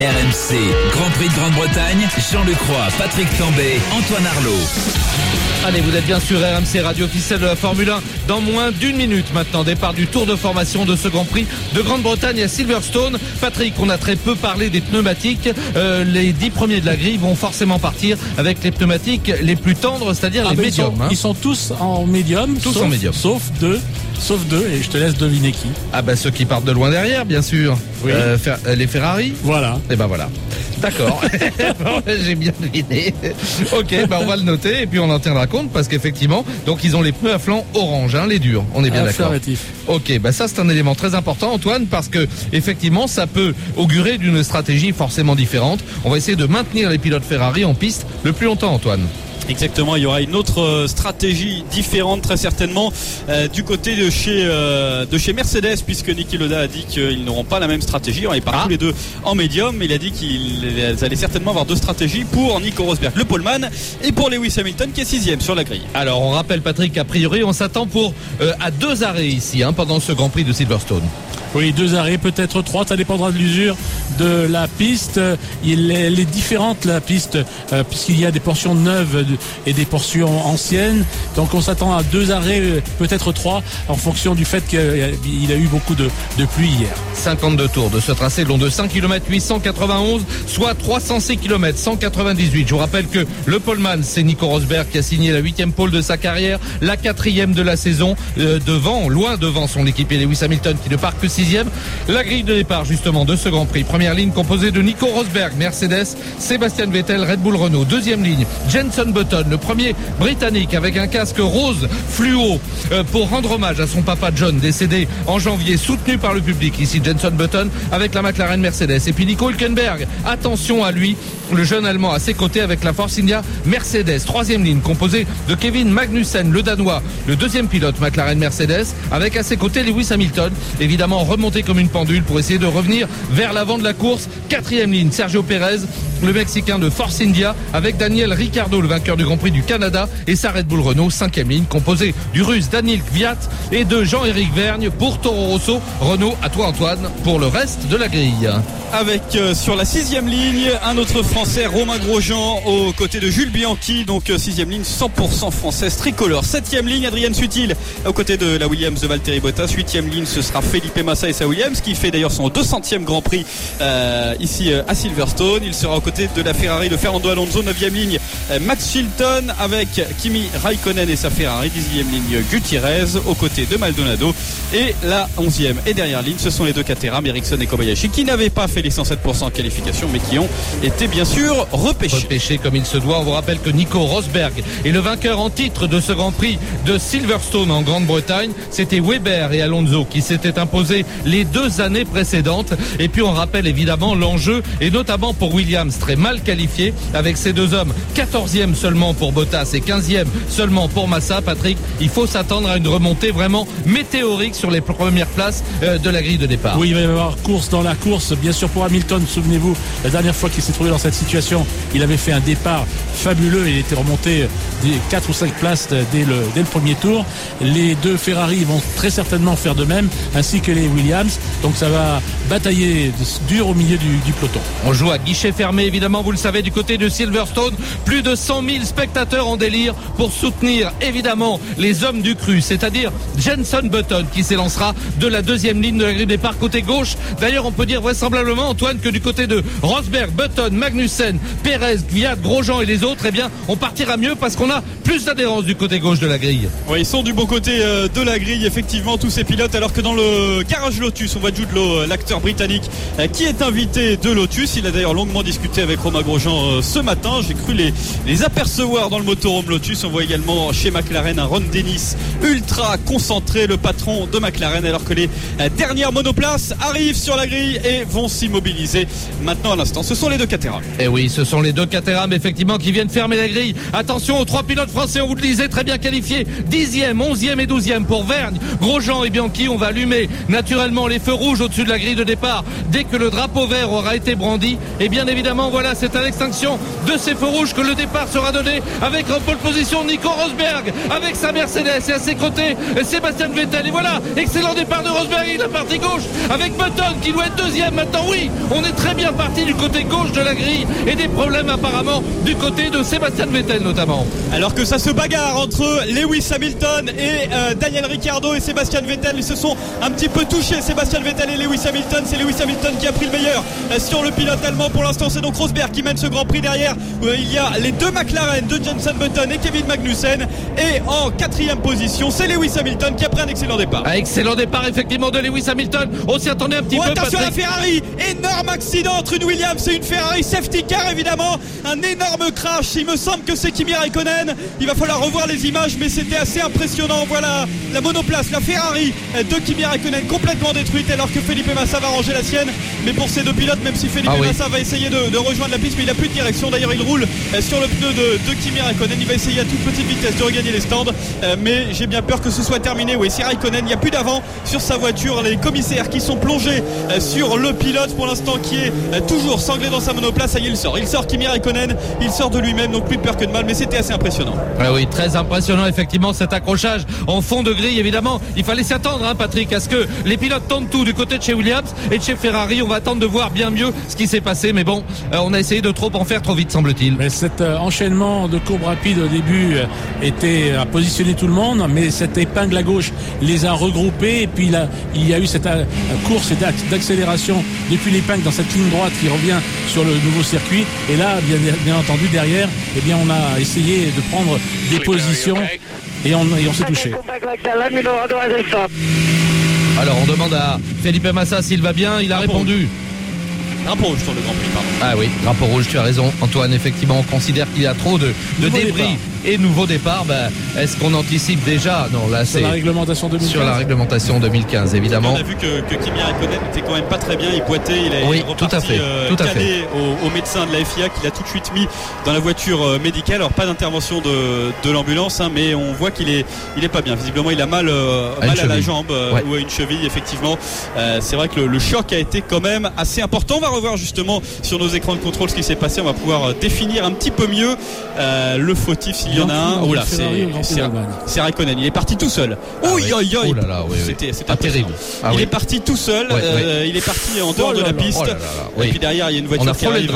RMC, Grand Prix de Grande-Bretagne, Jean Lecroix, Patrick Tambay, Antoine Arlot. Allez, vous êtes bien sur RMC, radio officielle de la Formule 1. Dans moins d'une minute maintenant, départ du tour de formation de ce Grand Prix de Grande-Bretagne à Silverstone. Patrick, on a très peu parlé des pneumatiques. Les 10 premiers de la grille vont forcément partir avec les pneumatiques les plus tendres, c'est-à-dire les médiums. Ils sont tous en médium. En médium. Sauf deux, et je te laisse deviner qui. Ah bah ceux qui partent de loin derrière, bien sûr. Oui. Les Ferrari. Voilà. Et ben voilà. D'accord. Bon, j'ai bien deviné. Ok, on va le noter et puis on en tiendra compte parce qu'effectivement, donc ils ont les pneus à flanc orange, les durs. On est bien d'accord. Ok, ça c'est un élément très important, Antoine, parce que effectivement, ça peut augurer d'une stratégie forcément différente. On va essayer de maintenir les pilotes Ferrari en piste le plus longtemps, Antoine. Exactement, il y aura une autre stratégie différente très certainement du côté de chez Mercedes, puisque Niki Lauda a dit qu'ils n'auront pas la même stratégie. Ils partent tous les deux en médium, mais il a dit qu'ils allaient certainement avoir deux stratégies pour Nico Rosberg, le poleman, et pour Lewis Hamilton qui est 6ème sur la grille. Alors on rappelle, Patrick, qu'a priori on s'attend à 2 arrêts ici pendant ce Grand Prix de Silverstone. Oui, 2 arrêts, peut-être 3, ça dépendra de l'usure de la piste. Elle est différente, la piste, puisqu'il y a des portions neuves et des portions anciennes. Donc on s'attend à 2 arrêts, peut-être 3, en fonction du fait qu'il a eu beaucoup de pluie hier. 52 tours de ce tracé long de 5 km 891, soit 306 km 198. Je vous rappelle que le poleman, c'est Nico Rosberg qui a signé la 8e pole de sa carrière, la 4e de la saison, loin devant son équipier Lewis Hamilton qui ne part que 6e. La grille de départ justement de ce Grand Prix. Première ligne composée de Nico Rosberg, Mercedes, Sébastien Vettel, Red Bull Renault. Deuxième ligne, Jenson Button, le premier britannique avec un casque rose fluo pour rendre hommage à son papa John, décédé en janvier, soutenu par le public. Ici Jenson Button avec la McLaren Mercedes. Et puis Nico Hülkenberg, attention à lui, le jeune Allemand à ses côtés avec la Force India Mercedes. Troisième ligne composée de Kevin Magnussen, le Danois, le deuxième pilote McLaren Mercedes, avec à ses côtés Lewis Hamilton, évidemment remonté comme une pendule pour essayer de revenir vers l'avant de la course. Quatrième ligne, Sergio Pérez, le Mexicain de Force India, avec Daniel Ricciardo, le vainqueur du Grand Prix du Canada, et sa Red Bull Renault. Cinquième ligne composée du Russe Daniil Kvyat et de Jean-Éric Vergne pour Toro Rosso. Renault, à toi Antoine pour le reste de la grille. Avec sur la 6e ligne un autre Français, Romain Grosjean, aux côtés de Jules Bianchi, donc 6e ligne 100% française tricolore. 7e ligne, Adrian Sutil aux côtés de la Williams de Valtteri Bottas. 8e ligne, ce sera Felipe Massa et sa Williams, qui fait d'ailleurs son 200e Grand Prix ici à Silverstone. Il sera aux côtés de la Ferrari de Fernando Alonso. 9e ligne, Max Chilton avec Kimi Raikkonen et sa Ferrari. 10e ligne, Gutiérrez aux côtés de Maldonado. Et la 11e et dernière ligne, ce sont les deux Caterham, Ericsson et Kobayashi, qui n'avaient pas fait les 107% en qualification, mais qui ont été bien sûr repêchés comme il se doit. On vous rappelle que Nico Rosberg est le vainqueur en titre de ce Grand Prix de Silverstone en Grande-Bretagne. C'était Weber et Alonso qui s'étaient imposés les 2 années précédentes. Et puis on rappelle évidemment l'enjeu, et notamment pour Williams, très mal qualifié avec ces 2 hommes, 14e seulement pour Bottas et 15e seulement pour Massa. Patrick, il faut s'attendre à une remontée vraiment météorique sur les premières places de la grille de départ. Oui, il va y avoir course dans la course, bien sûr pour Hamilton. Souvenez-vous, la dernière fois qu'il s'est trouvé dans cette situation, il avait fait un départ fabuleux. Il était remonté des 4 ou 5 places dès le premier tour. Les 2 Ferrari vont très certainement faire de même, ainsi que les Williams. Donc ça va batailler dur au milieu du peloton. On joue à guichet fermé, évidemment, vous le savez, du côté de Silverstone. Plus de 100 000 spectateurs en délire pour soutenir évidemment les hommes du cru, c'est-à-dire Jenson Button qui s'élancera de la 2e ligne de la grille de départ côté gauche. D'ailleurs, on peut dire vraisemblablement, Antoine, que du côté de Rosberg, Button, Magnussen, Pérez, Kvyat, Grosjean et les autres, on partira mieux parce qu'on a plus d'adhérence du côté gauche de la grille. Oui, ils sont du bon côté de la grille, effectivement, tous ces pilotes, alors que dans le garage Lotus, on voit Jude Law, l'acteur britannique, qui est invité de Lotus. Il a d'ailleurs longuement discuté avec Romain Grosjean ce matin. J'ai cru les apercevoir dans le motorhome Lotus. On voit également chez McLaren un Ron Dennis ultra concentré, le patron de McLaren, alors que les dernières monoplaces arrivent sur la grille et vont s'immobiliser maintenant à l'instant. Ce sont les 2 Caterham. Et oui, ce sont les 2 Caterham effectivement qui viennent fermer la grille. Attention aux 3 pilotes français, on vous le disait, très bien qualifiés. 10e, 11e et 12e pour Vergne, Grosjean et Bianchi. On va allumer naturellement les feux rouges au-dessus de la grille de départ. départ dès que le drapeau vert aura été brandi. Et bien évidemment, voilà, c'est à l'extinction de ces feux rouges que le départ sera donné, avec en pole position Nico Rosberg avec sa Mercedes, et à ses côtés Sébastien Vettel. Et voilà, excellent départ de Rosberg avec la partie gauche, avec Button qui doit être deuxième maintenant. Oui, on est très bien parti du côté gauche de la grille, et des problèmes apparemment du côté de Sébastien Vettel notamment. Alors que ça se bagarre entre Lewis Hamilton et Daniel Ricciardo et Sébastien Vettel. Ils se sont un petit peu touchés, Sébastien Vettel et Lewis Hamilton. C'est Lewis Hamilton qui a pris le meilleur sur le pilote allemand pour l'instant. C'est donc Rosberg qui mène ce Grand Prix. Derrière, il y a les deux McLaren de Jenson Button et Kevin Magnussen. Et en 4e position, c'est Lewis Hamilton qui a pris un excellent départ. Excellent départ effectivement de Lewis Hamilton. On s'y attendait un petit peu. Attention à la Patrick. Ferrari, énorme accident entre une Williams et une Ferrari, safety car évidemment, un énorme crash. Il me semble que c'est Kimi Räikkönen. Il va falloir revoir les images, mais c'était assez impressionnant. Voilà la monoplace, la Ferrari de Kimi Räikkönen complètement détruite, alors que Felipe Massa va ranger la sienne. Mais pour ces deux pilotes, même si Felipe Massa va essayer de rejoindre la piste, mais il n'a plus de direction. D'ailleurs, il roule sur le pneu de Kimi Räikkönen. Il va essayer à toute petite vitesse de regagner les stands, mais j'ai bien peur que ce soit terminé. Oui, c'est Räikkönen, il n'y a plus d'avant sur sa voiture. Les commissaires qui sont plongés sur le pilote pour l'instant, qui est toujours sanglé dans sa monoplace. Ça y est, il sort Kimi Räikkönen, il sort de lui-même, donc plus de peur que de mal, mais c'était assez impressionnant. Oui, très impressionnant effectivement cet accrochage en fond de grille. Évidemment, il fallait s'y attendre, Patrick, à ce que les pilotes tentent tout du côté de chez Williams et de chez Ferrari. On va attendre de voir bien mieux ce qui s'est passé, mais bon, on a essayé de trop en faire trop vite, semble-t-il. Mais cet enchaînement de courbes rapides au début a positionné tout le monde, mais cette épingle à gauche les a regroupés, et puis là, il y a eu cette course d'accélération depuis l'épingle dans cette ligne droite qui revient sur le nouveau circuit. Et là, bien entendu, derrière, eh bien, on a essayé de prendre des positions et on s'est touché. Alors on demande à Felipe Massa s'il va bien. Il a répondu. Drapeau rouge sur le Grand Prix, pardon. Ah oui, drapeau rouge, tu as raison Antoine, effectivement on considère qu'il y a trop de débris et nouveau départ. Est-ce qu'on anticipe déjà? Non, là c'est sur la réglementation 2015. Sur la réglementation 2015 évidemment. On a vu que Kimi Räikkönen était quand même pas très bien, il boitait, il est reparti tout à fait. calé au médecin de la FIA qui l'a tout de suite mis dans la voiture médicale. Alors pas d'intervention de l'ambulance, mais on voit qu'il est pas bien. Visiblement il a mal à la jambe ou à une cheville effectivement. C'est vrai que le choc a été quand même assez important. On va revoir justement sur nos écrans de contrôle ce qui s'est passé. On va pouvoir définir un petit peu mieux le fautif s'il y en a un. Oh là, c'est Räikkönen. Il est parti tout seul. Oh là là, c'était terrible. Il est parti tout seul. Il est parti en dehors de la piste. Et puis derrière, il y a une voiture qui arrive.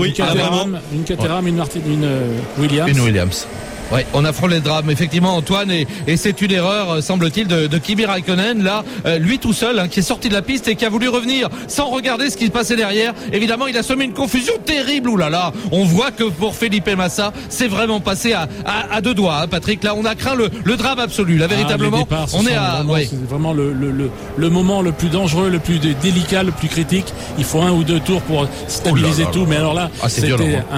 Une Caterham, une Williams. Une Williams. Ouais, on a frôlé le drame effectivement Antoine, et c'est une erreur semble-t-il de Kimi Räikkönen là, lui tout seul qui est sorti de la piste et qui a voulu revenir sans regarder ce qui se passait derrière. Évidemment il a semé une confusion terrible. Ouh là là, on voit que pour Felipe Massa c'est vraiment passé à deux doigts, Patrick. Là on a craint le drame absolu là, véritablement. C'est vraiment le moment le plus dangereux, le plus délicat, le plus critique. Il faut 1 ou 2 tours pour stabiliser tout, mais alors là c'était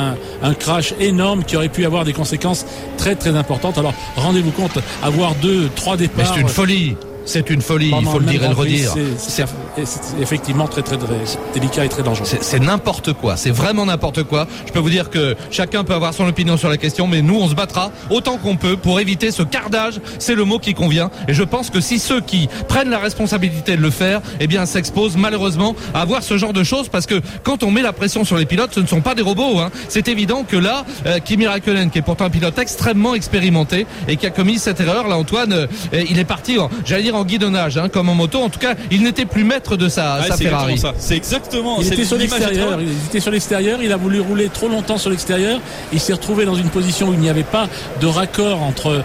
un crash énorme qui aurait pu avoir des conséquences très très importante. Alors rendez-vous compte, avoir 2-3 départs. Mais c'est une folie. C'est une folie, il faut le dire et le redire. C'est effectivement très très délicat et très dangereux. C'est n'importe quoi, c'est vraiment n'importe quoi. Je peux vous dire que chacun peut avoir son opinion sur la question, mais nous on se battra autant qu'on peut pour éviter ce cardage, c'est le mot qui convient. Et je pense que si ceux qui prennent la responsabilité de le faire, eh bien s'exposent malheureusement à voir ce genre de choses, parce que quand on met la pression sur les pilotes, ce ne sont pas des robots. C'est évident que là, Kimi Räikkönen, qui est pourtant un pilote extrêmement expérimenté et qui a commis cette erreur, là Antoine, il est parti, j'allais dire en guidonnage, comme en moto. En tout cas, il n'était plus maître de sa Ferrari. C'est exactement ça. Il était sur l'extérieur. Il était sur l'extérieur. Il a voulu rouler trop longtemps sur l'extérieur. Il s'est retrouvé dans une position où il n'y avait pas de raccord entre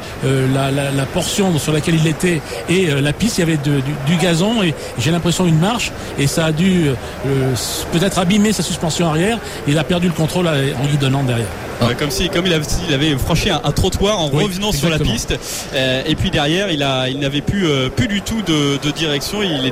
la portion sur laquelle il était et la piste. Il y avait du gazon et j'ai l'impression une marche, et ça a dû peut-être abîmer sa suspension arrière. Il a perdu le contrôle en guidonnant derrière. Comme il avait franchi un trottoir en revenant sur la piste, et puis derrière il n'avait plus du tout de direction. Il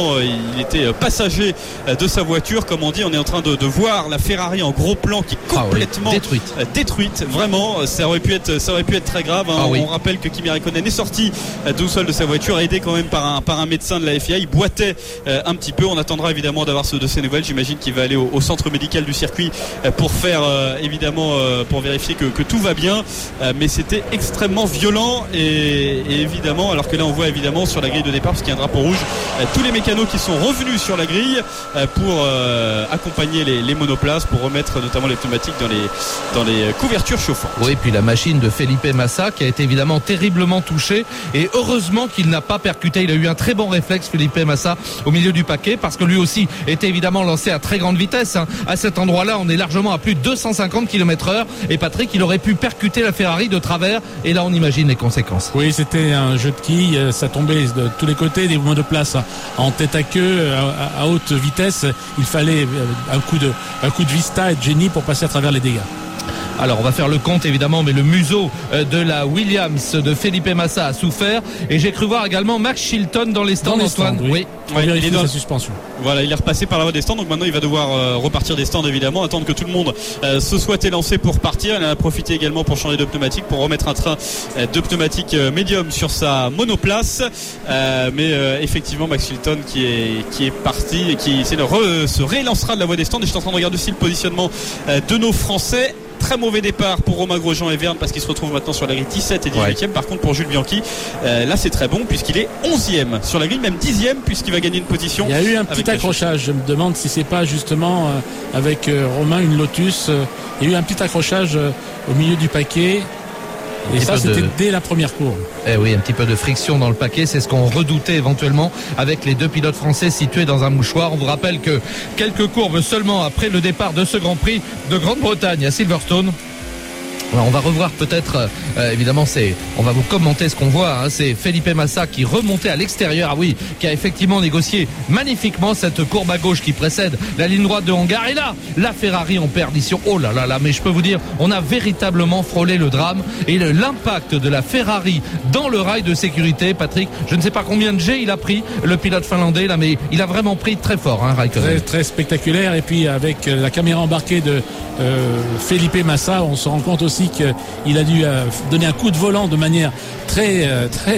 était passager de sa voiture, comme on dit. On est en train de voir la Ferrari en gros plan qui est complètement détruite. Vraiment, ça aurait pu être très grave. On rappelle que Kimi Räikkönen est sorti tout seul de sa voiture, aidé quand même par un médecin de la FIA. Il boitait un petit peu. On attendra évidemment d'avoir de ces nouvelles. J'imagine qu'il va aller au centre médical du circuit pour faire évidemment pour vérifier que tout va bien, mais c'était extrêmement violent et évidemment, alors que là on voit évidemment sur la grille de départ, parce qu'il y a un drapeau rouge, tous les mécanos qui sont revenus sur la grille pour accompagner les monoplaces, pour remettre notamment les pneumatiques dans les couvertures chauffantes. Oui, puis la machine de Felipe Massa qui a été évidemment terriblement touchée, et heureusement qu'il n'a pas percuté. Il a eu un très bon réflexe, Felipe Massa, au milieu du paquet, parce que lui aussi était évidemment lancé à très grande vitesse. À cet endroit-là, on est largement à plus de 250 km/h, et Patrick, il aurait pu percuter la Ferrari de travers, et là on imagine les conséquences. Oui, c'était un jeu de quilles, ça tombait de tous les côtés, des monoplaces en tête à queue, à haute vitesse. Il fallait un coup de vista et de génie pour passer à travers les dégâts. Alors on va faire le compte évidemment, mais le museau de la Williams de Felipe Massa a souffert, et j'ai cru voir également Max Chilton dans les stands, Antoine. Oui. Ouais, il est dans sa suspension. Voilà, il est repassé par la voie des stands, donc maintenant il va devoir repartir des stands évidemment, attendre que tout le monde se soit élancé pour partir. Il en a profité également pour changer de pneumatique, pour remettre un train de pneumatique médium sur sa monoplace. Mais effectivement Max Chilton qui est parti et qui se réélancera de la voie des stands. Et je suis en train de regarder aussi le positionnement de nos Français. Très mauvais départ pour Romain Grosjean et Verne, parce qu'il se retrouve maintenant sur la grille 17 et 18e. Par contre pour Jules Bianchi, là c'est très bon, puisqu'il est 11e sur la grille, même 10e, puisqu'il va gagner une position. Il y a eu un petit accrochage, je me demande si c'est pas justement avec Romain une Lotus, il y a eu un petit accrochage au milieu du paquet. Et ça, c'était dès la première courbe. Eh oui, un petit peu de friction dans le paquet, c'est ce qu'on redoutait éventuellement avec les deux pilotes français situés dans un mouchoir. On vous rappelle que quelques courbes seulement après le départ de ce Grand Prix de Grande-Bretagne à Silverstone. Alors on va revoir peut-être, évidemment on va vous commenter ce qu'on voit, c'est Felipe Massa qui remontait à l'extérieur, qui a effectivement négocié magnifiquement cette courbe à gauche qui précède la ligne droite de hangar, et là, la Ferrari en perdition, oh là là là, mais je peux vous dire, on a véritablement frôlé le drame, et l'impact de la Ferrari dans le rail de sécurité, Patrick, je ne sais pas combien de G il a pris, le pilote finlandais là, mais il a vraiment pris très fort, Raikkonen. Très, très spectaculaire, et puis avec la caméra embarquée de Felipe Massa, on se rend compte aussi qu'il a dû donner un coup de volant de manière très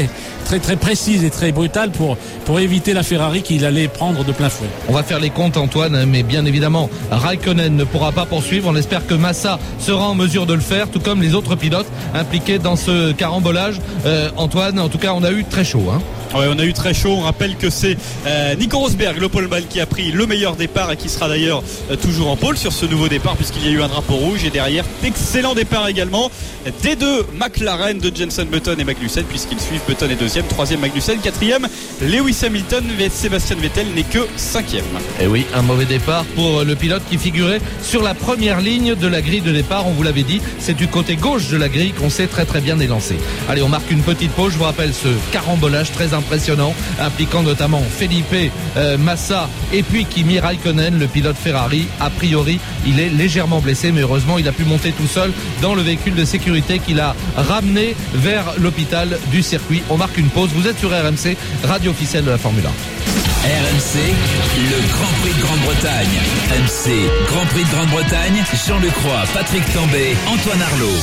précise et très brutale pour éviter la Ferrari qu'il allait prendre de plein fouet. On va faire les comptes, Antoine, mais bien évidemment Raikkonen ne pourra pas poursuivre. On espère que Massa sera en mesure de le faire, tout comme les autres pilotes impliqués dans ce carambolage. Antoine, en tout cas on a eu très chaud, Ouais, on a eu très chaud. On rappelle que c'est Nico Rosberg, le poleman, qui a pris le meilleur départ et qui sera d'ailleurs toujours en pole sur ce nouveau départ, puisqu'il y a eu un drapeau rouge, et derrière d'excellents départs également des deux McLaren de Jenson Button et Magnussen, puisqu'ils suivent. Button est deuxième, troisième Magnussen, quatrième Lewis Hamilton. Sébastien Vettel n'est que cinquième. Et oui, un mauvais départ pour le pilote qui figurait sur la première ligne de la grille de départ. On vous l'avait dit, c'est du côté gauche de la grille qu'on s'est très très bien élancé. Allez, on marque une petite pause. Je vous rappelle ce carambolage très impressionnant, impliquant notamment Felipe Massa et puis Kimi Raikkonen, le pilote Ferrari. A priori, il est légèrement blessé, mais heureusement, il a pu monter tout seul dans le véhicule de sécurité qu'il a ramené vers l'hôpital du circuit. On marque une pause. Vous êtes sur RMC, radio officielle de la Formule 1. RMC, le Grand Prix de Grande-Bretagne. RMC, Grand Prix de Grande-Bretagne, Jean-Luc Roy, Patrick Tambay, Antoine Arlot.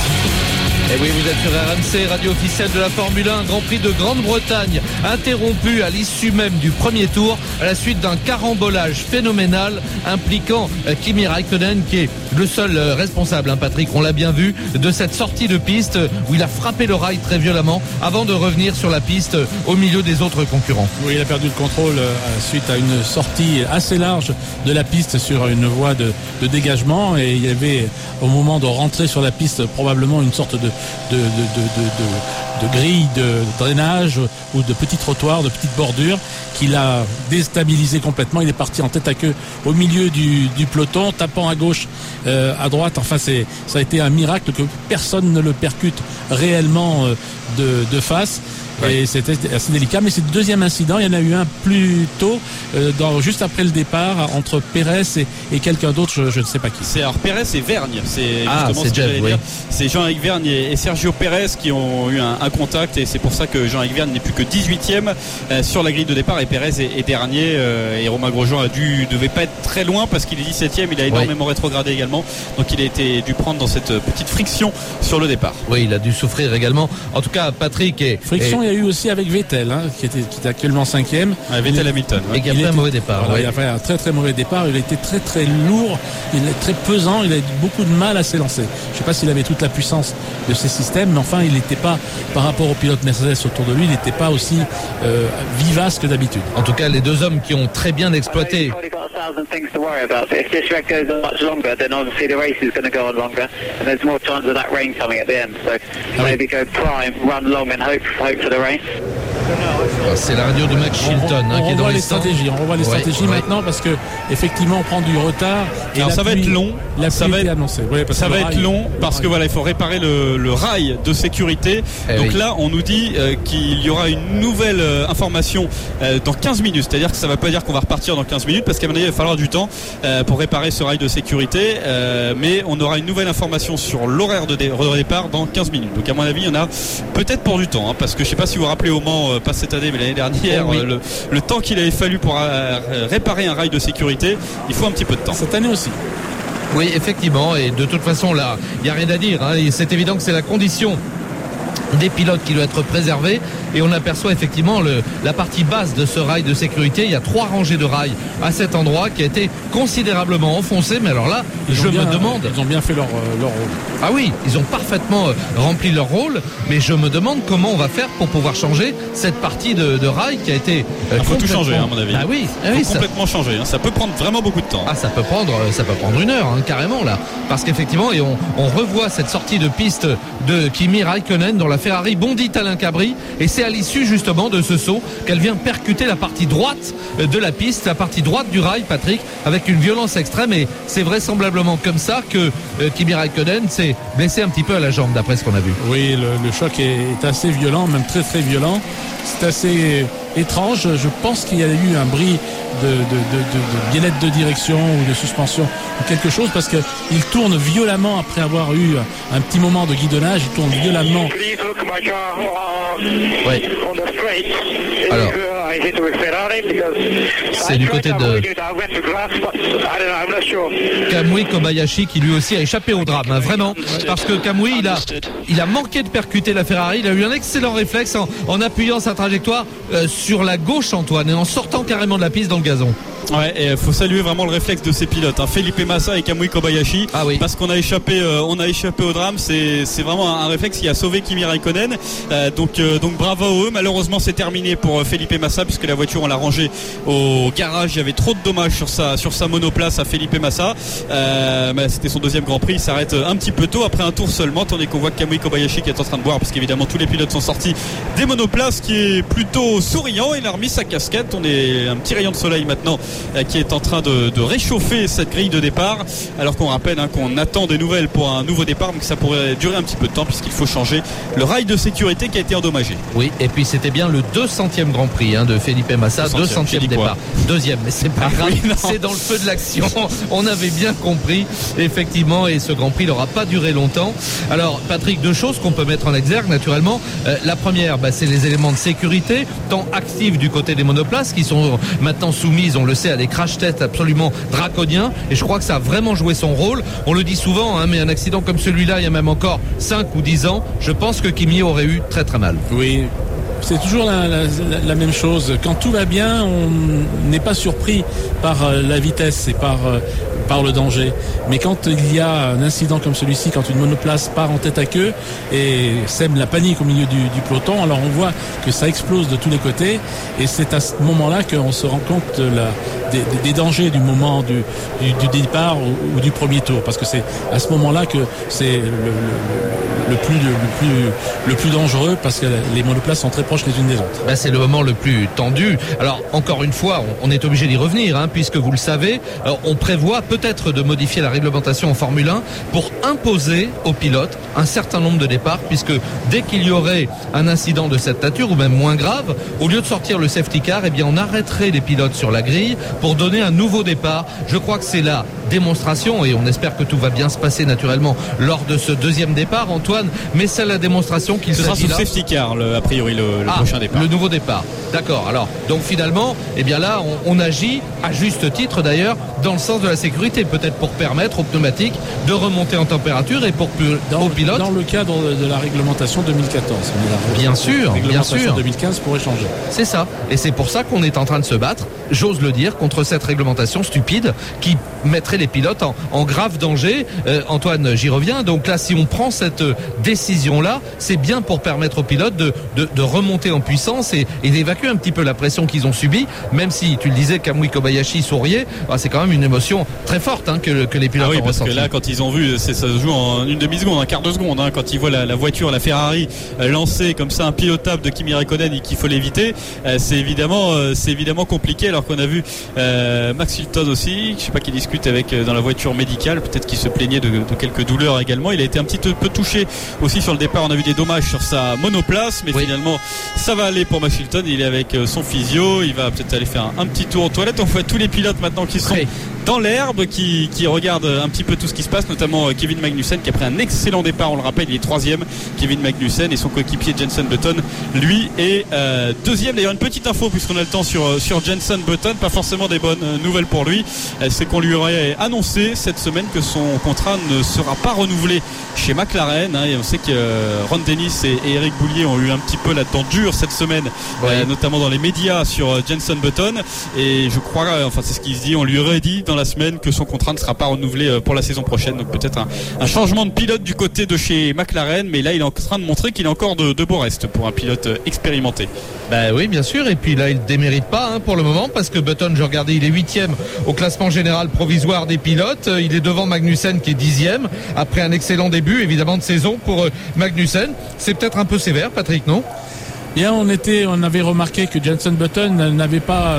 Et oui, vous êtes sur RMC, radio officielle de la Formule 1, Grand Prix de Grande-Bretagne, interrompu à l'issue même du premier tour, à la suite d'un carambolage phénoménal impliquant Kimi Raikkonen, qui est le seul responsable, Patrick, on l'a bien vu, de cette sortie de piste où il a frappé le rail très violemment avant de revenir sur la piste au milieu des autres concurrents. Oui, il a perdu le contrôle suite à une sortie assez large de la piste sur une voie de dégagement, et il y avait au moment de rentrer sur la piste probablement une sorte de grille de drainage ou de petits trottoirs, de petites bordures qui l'a déstabilisé complètement. Il est parti en tête à queue au milieu du peloton, tapant à gauche, à droite. Enfin, ça a été un miracle que personne ne le percute réellement de face. Ouais. Et c'était assez délicat, mais c'est le deuxième incident. Il y en a eu un plus tôt, juste après le départ, entre Pérez et quelqu'un d'autre, je ne sais pas qui. C'est alors Pérez et Vergne. C'est justement ce que j'allais dire. C'est Jean-Éric Vergne et Sergio Pérez qui ont eu un contact, et c'est pour ça que Jean-Éric Vergne n'est plus que 18e sur la grille de départ, et Pérez est dernier. Et Romain Grosjean devait pas être très loin parce qu'il est 17e. Il a énormément rétrogradé également, donc il a été dû prendre dans cette petite friction sur le départ. Oui, il a dû souffrir également. En tout cas, Patrick friction il y a eu aussi avec Vettel, qui est actuellement 5e. Vettel Hamilton. Et qui a fait un mauvais départ. Voilà, il a fait un très très mauvais départ. Il a été très très lourd. Il est très pesant. Il a eu beaucoup de mal à s'élancer. Je ne sais pas s'il avait toute la puissance de ses systèmes, mais enfin, il n'était pas, par rapport au pilote Mercedes autour de lui, il n'était pas aussi vivace que d'habitude. En tout cas, les deux hommes qui ont très bien exploité. C'est la radio de Max Chilton qui est dans les stratégies. On revoit les stratégies maintenant parce que effectivement on prend du retard. Et alors, ça va être long. Ça va être annoncé. Ça va être long parce que voilà, il faut réparer le rail de sécurité. Donc là, on nous dit qu'il y aura une nouvelle information dans 15 minutes. C'est-à-dire que ça ne va pas dire qu'on va repartir dans 15 minutes parce qu'à mon avis, il va falloir du temps pour réparer ce rail de sécurité. Mais on aura une nouvelle information sur l'horaire de départ dans 15 minutes. Donc à mon avis, il y en a peut-être pour du temps, parce que je ne sais pas si vous vous rappelez au Mans, pas cette année mais l'année dernière, le temps qu'il avait fallu pour réparer un rail de sécurité, il faut un petit peu de temps. Cette année aussi. Oui, effectivement, et de toute façon là, il n'y a rien à dire, c'est évident que c'est la condition des pilotes qui doit être préservée, et on aperçoit effectivement la partie basse de ce rail de sécurité. Il y a 3 rangées de rails à cet endroit qui a été considérablement enfoncé, mais alors là je me demande, ils ont bien fait leur rôle. Ah oui, ils ont parfaitement rempli leur rôle, mais je me demande comment on va faire pour pouvoir changer cette partie de rail qui a été il faut tout changer à mon avis. Ah oui, complètement changer, ça peut prendre vraiment beaucoup de temps. Ça peut prendre 1 heure carrément là, parce qu'effectivement, et on revoit cette sortie de piste de Kimi Raikkonen dont la Ferrari bondit à l'incabri, et c'est à l'issue justement de ce saut qu'elle vient percuter la partie droite de la piste, la partie droite du rail, Patrick, avec une violence extrême, et c'est vraisemblablement comme ça que Kimi Raikkonen s'est blessé un petit peu à la jambe d'après ce qu'on a vu. Oui, le choc est assez violent, même très très violent. C'est assez étrange. Je pense qu'il y a eu un bris de biellette de direction ou de suspension ou quelque chose, parce qu'il tourne violemment après avoir eu un petit moment de guidonnage. Il tourne violemment. Ouais. Alors, c'est du côté de Kamui Kobayashi qui lui aussi a échappé au drame, vraiment, parce que Kamui il a manqué de percuter la Ferrari. Il a eu un excellent réflexe en appuyant sa trajectoire sur la gauche, Antoine, et en sortant carrément de la piste dans le gazon. Ouais, et faut saluer vraiment le réflexe de ces pilotes, Felipe Massa et Kamui Kobayashi, parce qu'on a échappé au drame. C'est vraiment un réflexe qui a sauvé Kimi Raikkonen. Donc bravo à eux. Malheureusement, c'est terminé pour Felipe Massa, puisque la voiture on l'a rangée au garage. Il y avait trop de dommages sur sa monoplace à Felipe Massa. C'était son 2e Grand Prix. Il s'arrête un petit peu tôt après un tour seulement, tandis qu'on voit Kamui Kobayashi qui est en train de boire, parce qu'évidemment tous les pilotes sont sortis des monoplaces, qui est plutôt souriant. Il a remis sa casquette. On est un petit rayon de soleil maintenant qui est en train de réchauffer cette grille de départ, alors qu'on rappelle qu'on attend des nouvelles pour un nouveau départ, mais que ça pourrait durer un petit peu de temps puisqu'il faut changer le rail de sécurité qui a été endommagé. Oui, et puis c'était bien le 200e Grand Prix de Felipe Massa, 200e départ, 2e, mais c'est pas grave, c'est dans le feu de l'action. On avait bien compris effectivement, et ce Grand Prix n'aura pas duré longtemps. Alors Patrick, 2 choses qu'on peut mettre en exergue naturellement. La première, c'est les éléments de sécurité tant actifs du côté des monoplaces, qui sont maintenant soumises, on le sait, à des crash-tests absolument draconiens, et je crois que ça a vraiment joué son rôle. On le dit souvent, mais un accident comme celui-là, il y a même encore 5 ou 10 ans, je pense que Kimi aurait eu très très mal. Oui, c'est toujours la même chose. Quand tout va bien, on n'est pas surpris par la vitesse et par le danger. Mais quand il y a un incident comme celui-ci, quand une monoplace part en tête à queue et sème la panique au milieu du peloton, alors on voit que ça explose de tous les côtés, et c'est à ce moment-là qu'on se rend compte des dangers du moment du départ ou du premier tour, parce que c'est à ce moment-là que c'est le plus dangereux, parce que les monoplaces sont très proches les unes des autres. C'est le moment le plus tendu. Alors encore une fois, on est obligé d'y revenir, puisque vous le savez, on prévoit peut-être de modifier la réglementation en Formule 1 pour imposer aux pilotes un certain nombre de départs, puisque dès qu'il y aurait un incident de cette nature, ou même moins grave, au lieu de sortir le safety car, on arrêterait les pilotes sur la grille pour donner un nouveau départ. Je crois que c'est la démonstration, et on espère que tout va bien se passer naturellement lors de ce deuxième départ, Antoine, mais c'est la démonstration qu'il sera s'agit sous safety car, a priori, le prochain départ. Le nouveau départ. D'accord. Alors, donc finalement, eh bien là, on agit, à juste titre d'ailleurs, dans le sens de la sécurité, peut-être pour permettre aux pneumatiques de remonter en température et aux pilotes. Dans le cadre de la réglementation 2014. Bien sûr, bien sûr. 2015 pourrait changer. C'est ça. Et c'est pour ça qu'on est en train de se battre, j'ose le dire, contre cette réglementation stupide qui mettrait les pilotes en grave danger. Antoine, j'y reviens. Donc là, si on prend cette décision-là, c'est bien pour permettre aux pilotes de remonter en puissance et d'évacuer un petit peu la pression qu'ils ont subie, même si, tu le disais, Kamui Kobayashi souriait, c'est quand même une émotion très forte que les pilotes ont parce ressenti. Que là, quand ils ont vu, ça se joue en une demi-seconde, un quart de seconde, quand ils voient la voiture, la Ferrari lancer comme ça un pilotable de Kimi Räikkönen et qu'il faut l'éviter, c'est évidemment compliqué, alors qu'on a vu Max Chilton aussi, je sais pas, qui discute avec dans la voiture médicale, peut-être qu'il se plaignait de quelques douleurs également. Il a été un petit peu touché aussi sur le départ, on a vu des dommages sur sa monoplace, mais finalement ça va aller pour Max Chilton. Il est avec son physio, il va peut-être aller faire un petit tour aux toilettes. On voit tous les pilotes maintenant qui sont dans l'herbe, qui regardent un petit peu tout ce qui se passe, notamment Kevin Magnussen qui a pris un excellent départ, on le rappelle, il est 3e, Kevin Magnussen, et son coéquipier Jenson Button lui est 2e. D'ailleurs, une petite info puisqu'on a le temps sur Jenson Button, pas forcément des bonnes nouvelles pour lui, c'est qu'on lui aurait annoncé cette semaine que son contrat ne sera pas renouvelé chez McLaren, et on sait que Ron Dennis et Eric Boulier ont eu un petit peu la dent dure cette semaine, notamment dans les médias sur Jenson Button, et je crois, c'est ce qu'il se dit, on lui aurait dit dans la semaine que son contrat ne sera pas renouvelé pour la saison prochaine, donc peut-être un changement de pilote du côté de chez McLaren, mais là il est en train de montrer qu'il a encore de beaux restes pour un pilote expérimenté. Oui, bien sûr, et puis là il ne démérite pas pour le moment, parce que Button, je regardais, il est 8e au classement général provisoire des pilotes, il est devant Magnussen qui est 10e après un excellent début évidemment de saison pour Magnussen. C'est peut-être un peu sévère, Patrick, non? Bien, on avait remarqué que Jenson Button n'avait pas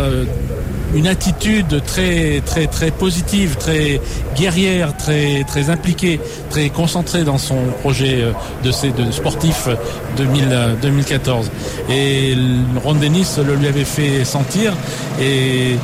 une attitude très très très positive, très guerrière, très très impliquée, très concentrée dans son projet de sportif 2014. Et Ron Dennis le lui avait fait sentir, et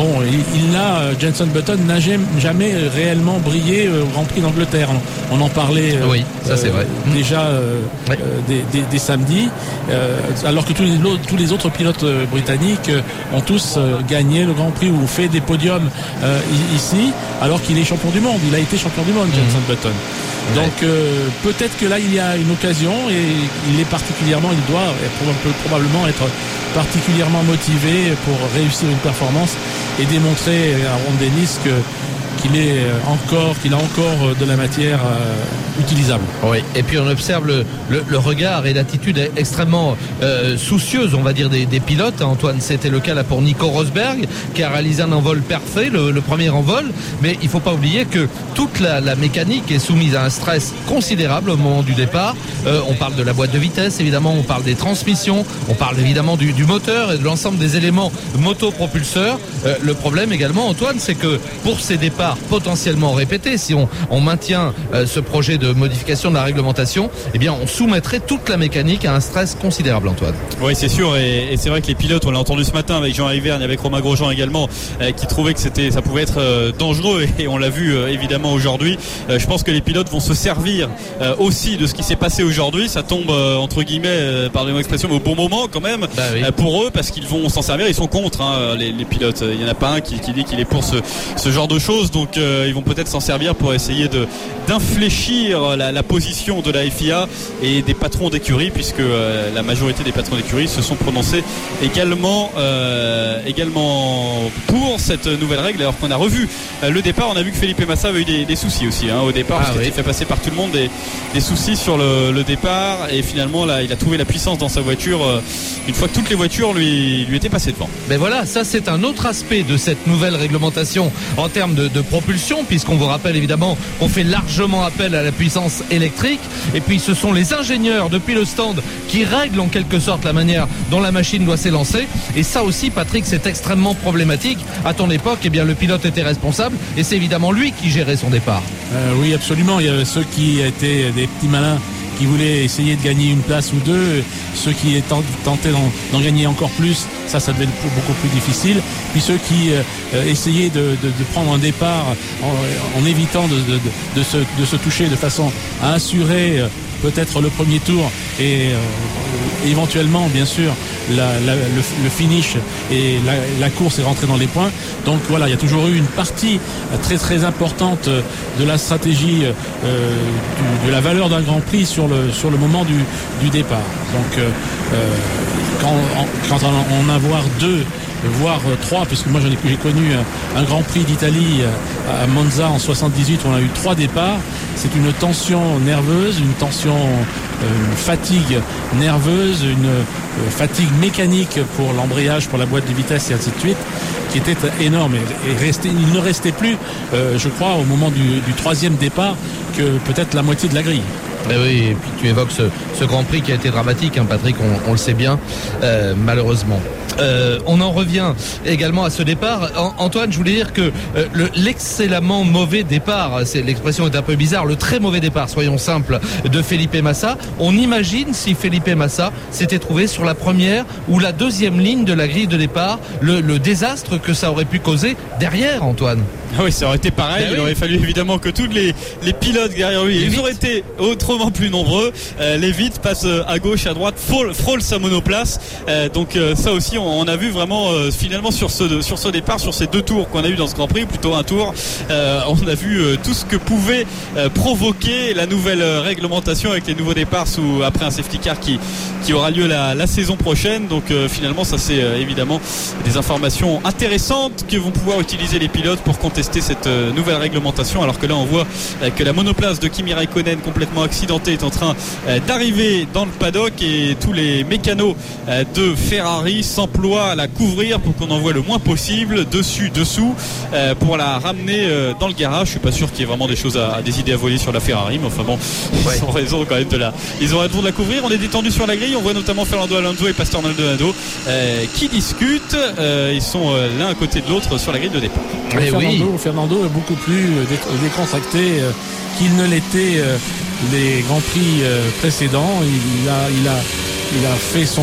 Jenson Button n'a jamais réellement brillé au Grand Prix d'Angleterre. On en parlait ça c'est vrai. Déjà des samedis, alors que tous les autres pilotes britanniques ont tous gagné le Grand Prix ou fait des podiums ici, alors qu'il est champion du monde. Il a été champion du monde, Jenson Button. Donc peut-être que là il y a une occasion, et il doit probablement être particulièrement motivé pour réussir une performance et démontrer à Ron Dennis qu'il a encore de la matière utilisable. Oui, et puis on observe le regard et l'attitude extrêmement soucieuse, on va dire, des pilotes. Antoine, c'était le cas là pour Nico Rosberg, qui a réalisé un envol parfait, le premier envol, mais il ne faut pas oublier que toute la mécanique est soumise à un stress considérable au moment du départ. On parle de la boîte de vitesse, évidemment, on parle des transmissions, on parle évidemment du moteur et de l'ensemble des éléments motopropulseurs. Le problème également, Antoine, c'est que pour ces départs potentiellement répétés, si on maintient ce projet de modification de la réglementation, eh bien on soumettrait toute la mécanique à un stress considérable, Antoine. Oui, c'est sûr, et c'est vrai que les pilotes, on l'a entendu ce matin avec Jean Iverne et avec Romain Grosjean également, qui trouvaient que ça pouvait être dangereux, et on l'a vu évidemment aujourd'hui. Je pense que les pilotes vont se servir aussi de ce qui s'est passé aujourd'hui. Ça tombe entre guillemets, pardonnez-moi l'expression, mais au bon moment quand même, pour eux, parce qu'ils vont s'en servir. Ils sont contre les pilotes. Il n'y en a pas un qui dit qu'il est pour ce genre de choses, donc ils vont peut-être s'en servir pour essayer d'infléchir la position de la FIA et des patrons d'écurie, puisque la majorité des patrons d'écurie se sont prononcés également pour cette nouvelle règle, alors qu'on a revu le départ. On a vu que Felipe Massa avait eu des soucis aussi au départ, parce qu'il était fait passer par tout le monde, des soucis sur le départ, et finalement là il a trouvé la puissance dans sa voiture une fois que toutes les voitures lui étaient passées devant. Mais voilà, ça c'est un autre aspect de cette nouvelle réglementation en termes de propulsion, puisqu'on vous rappelle évidemment qu'on fait largement appel à la puissance électrique, et puis ce sont les ingénieurs depuis le stand qui règlent en quelque sorte la manière dont la machine doit s'élancer. Et ça aussi, Patrick, c'est extrêmement problématique. À ton époque, eh bien le pilote était responsable, et c'est évidemment lui qui gérait son départ. Oui, absolument. Il y avait ceux qui étaient des petits malins qui voulaient essayer de gagner une place ou deux, ceux qui tentaient d'en gagner encore plus ça devenait beaucoup plus difficile. Puis ceux qui essayaient de prendre un départ en évitant de se toucher de façon à assurer peut-être le premier tour et éventuellement bien sûr le finish et la course est rentrée dans les points. Donc voilà, il y a toujours eu une partie très très importante de la stratégie de la valeur d'un Grand Prix sur le moment du départ. Donc quand on en avoir deux, voire trois, puisque moi j'ai connu un Grand Prix d'Italie à Monza en 78 où on a eu 3 départs. C'est une tension nerveuse, une fatigue nerveuse, une fatigue mécanique pour l'embrayage, pour la boîte de vitesse et ainsi de suite, qui était énorme. Il ne restait plus, je crois, au moment du 3e départ, que peut-être la moitié de la grille. Oui, et puis tu évoques ce Grand Prix qui a été dramatique, hein, Patrick, on le sait bien, malheureusement. On en revient également à ce départ. Antoine, je voulais dire que l'excellemment mauvais départ, l'expression est un peu bizarre, le très mauvais départ, soyons simples, de Felipe Massa. On imagine si Felipe Massa s'était trouvé sur la première ou la 2e ligne de la grille de départ, le désastre que ça aurait pu causer derrière, Antoine. Ah oui, ça aurait été pareil. Il aurait fallu évidemment que tous les pilotes derrière lui, ils auraient été autrement plus nombreux. Leavitt passe à gauche, à droite, frôle sa monoplace. Donc ça aussi, on a vu vraiment finalement sur ce départ, sur ces 2 tours qu'on a eu dans ce Grand Prix, plutôt un tour, on a vu tout ce que pouvait provoquer la nouvelle réglementation avec les nouveaux départs après un safety car qui aura lieu la saison prochaine. Donc finalement, ça c'est évidemment des informations intéressantes que vont pouvoir utiliser les pilotes pour contester cette nouvelle réglementation, alors que là on voit que la monoplace de Kimi Räikkönen complètement accidentée est en train d'arriver dans le paddock et tous les mécanos de Ferrari s'emploient à la couvrir pour qu'on en voit le moins possible dessous pour la ramener dans le garage. Je suis pas sûr qu'il y ait vraiment des idées à voler sur la Ferrari, mais enfin bon, ils ont raison quand même ils ont raison de la couvrir. On est détendu sur la grille, on voit notamment Fernando Alonso et Pastor Maldonado qui discutent, ils sont l'un à côté de l'autre sur la grille de départ. Fernando est beaucoup plus décontracté qu'il ne l'était les Grands Prix précédents. Il a fait son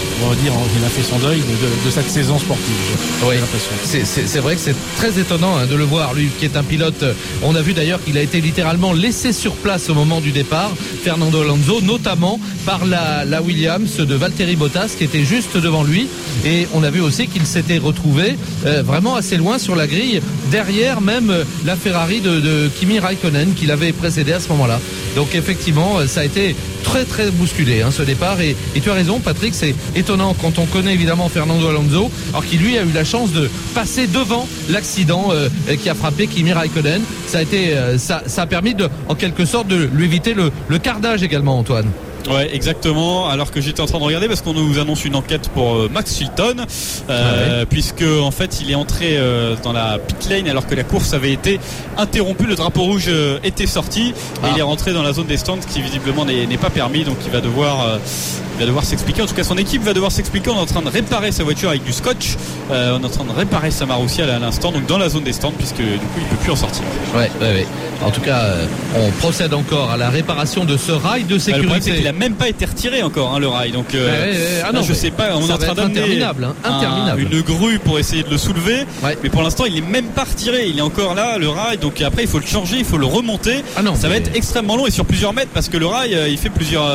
deuil de cette saison sportive. Oui, c'est vrai que c'est très étonnant de le voir, lui qui est un pilote. On a vu d'ailleurs qu'il a été littéralement laissé sur place au moment du départ, Fernando Alonso, notamment par la Williams de Valtteri Bottas qui était juste devant lui, et on a vu aussi qu'il s'était retrouvé vraiment assez loin sur la grille, derrière même la Ferrari de Kimi Räikkönen qui l'avait précédé à ce moment-là. Donc effectivement, ça a été très très bousculé ce départ, et tu as raison Patrick, c'est étonnant quand on connaît évidemment Fernando Alonso, alors qu'il lui a eu la chance de passer devant l'accident qui a frappé Kimi Räikkönen. Ça a permis en quelque sorte de lui éviter le carnage également, Antoine. Ouais, exactement. Alors que j'étais en train de regarder parce qu'on nous annonce une enquête pour Max Chilton, puisque en fait il est entré dans la pit lane alors que la course avait été interrompue. Le drapeau rouge était sorti et il est rentré dans la zone des stands, qui visiblement n'est pas permis. Donc il va devoir s'expliquer. En tout cas, son équipe va devoir s'expliquer. On est en train de réparer sa voiture avec du scotch. On est en train de réparer sa Marussia à l'instant, donc dans la zone des stands, puisque du coup il peut plus en sortir. Ouais. En tout cas, on procède encore à la réparation de ce rail de sécurité. Le problème, c'est qu'il a même pas été retiré encore, le rail. Donc je sais pas. On est en train d'amener interminable. Une grue pour essayer de le soulever. Ouais. Mais pour l'instant, il est même pas retiré. Il est encore là, le rail. Donc après, il faut le changer, il faut le remonter. Ça va être extrêmement long et sur plusieurs mètres, parce que le rail, il fait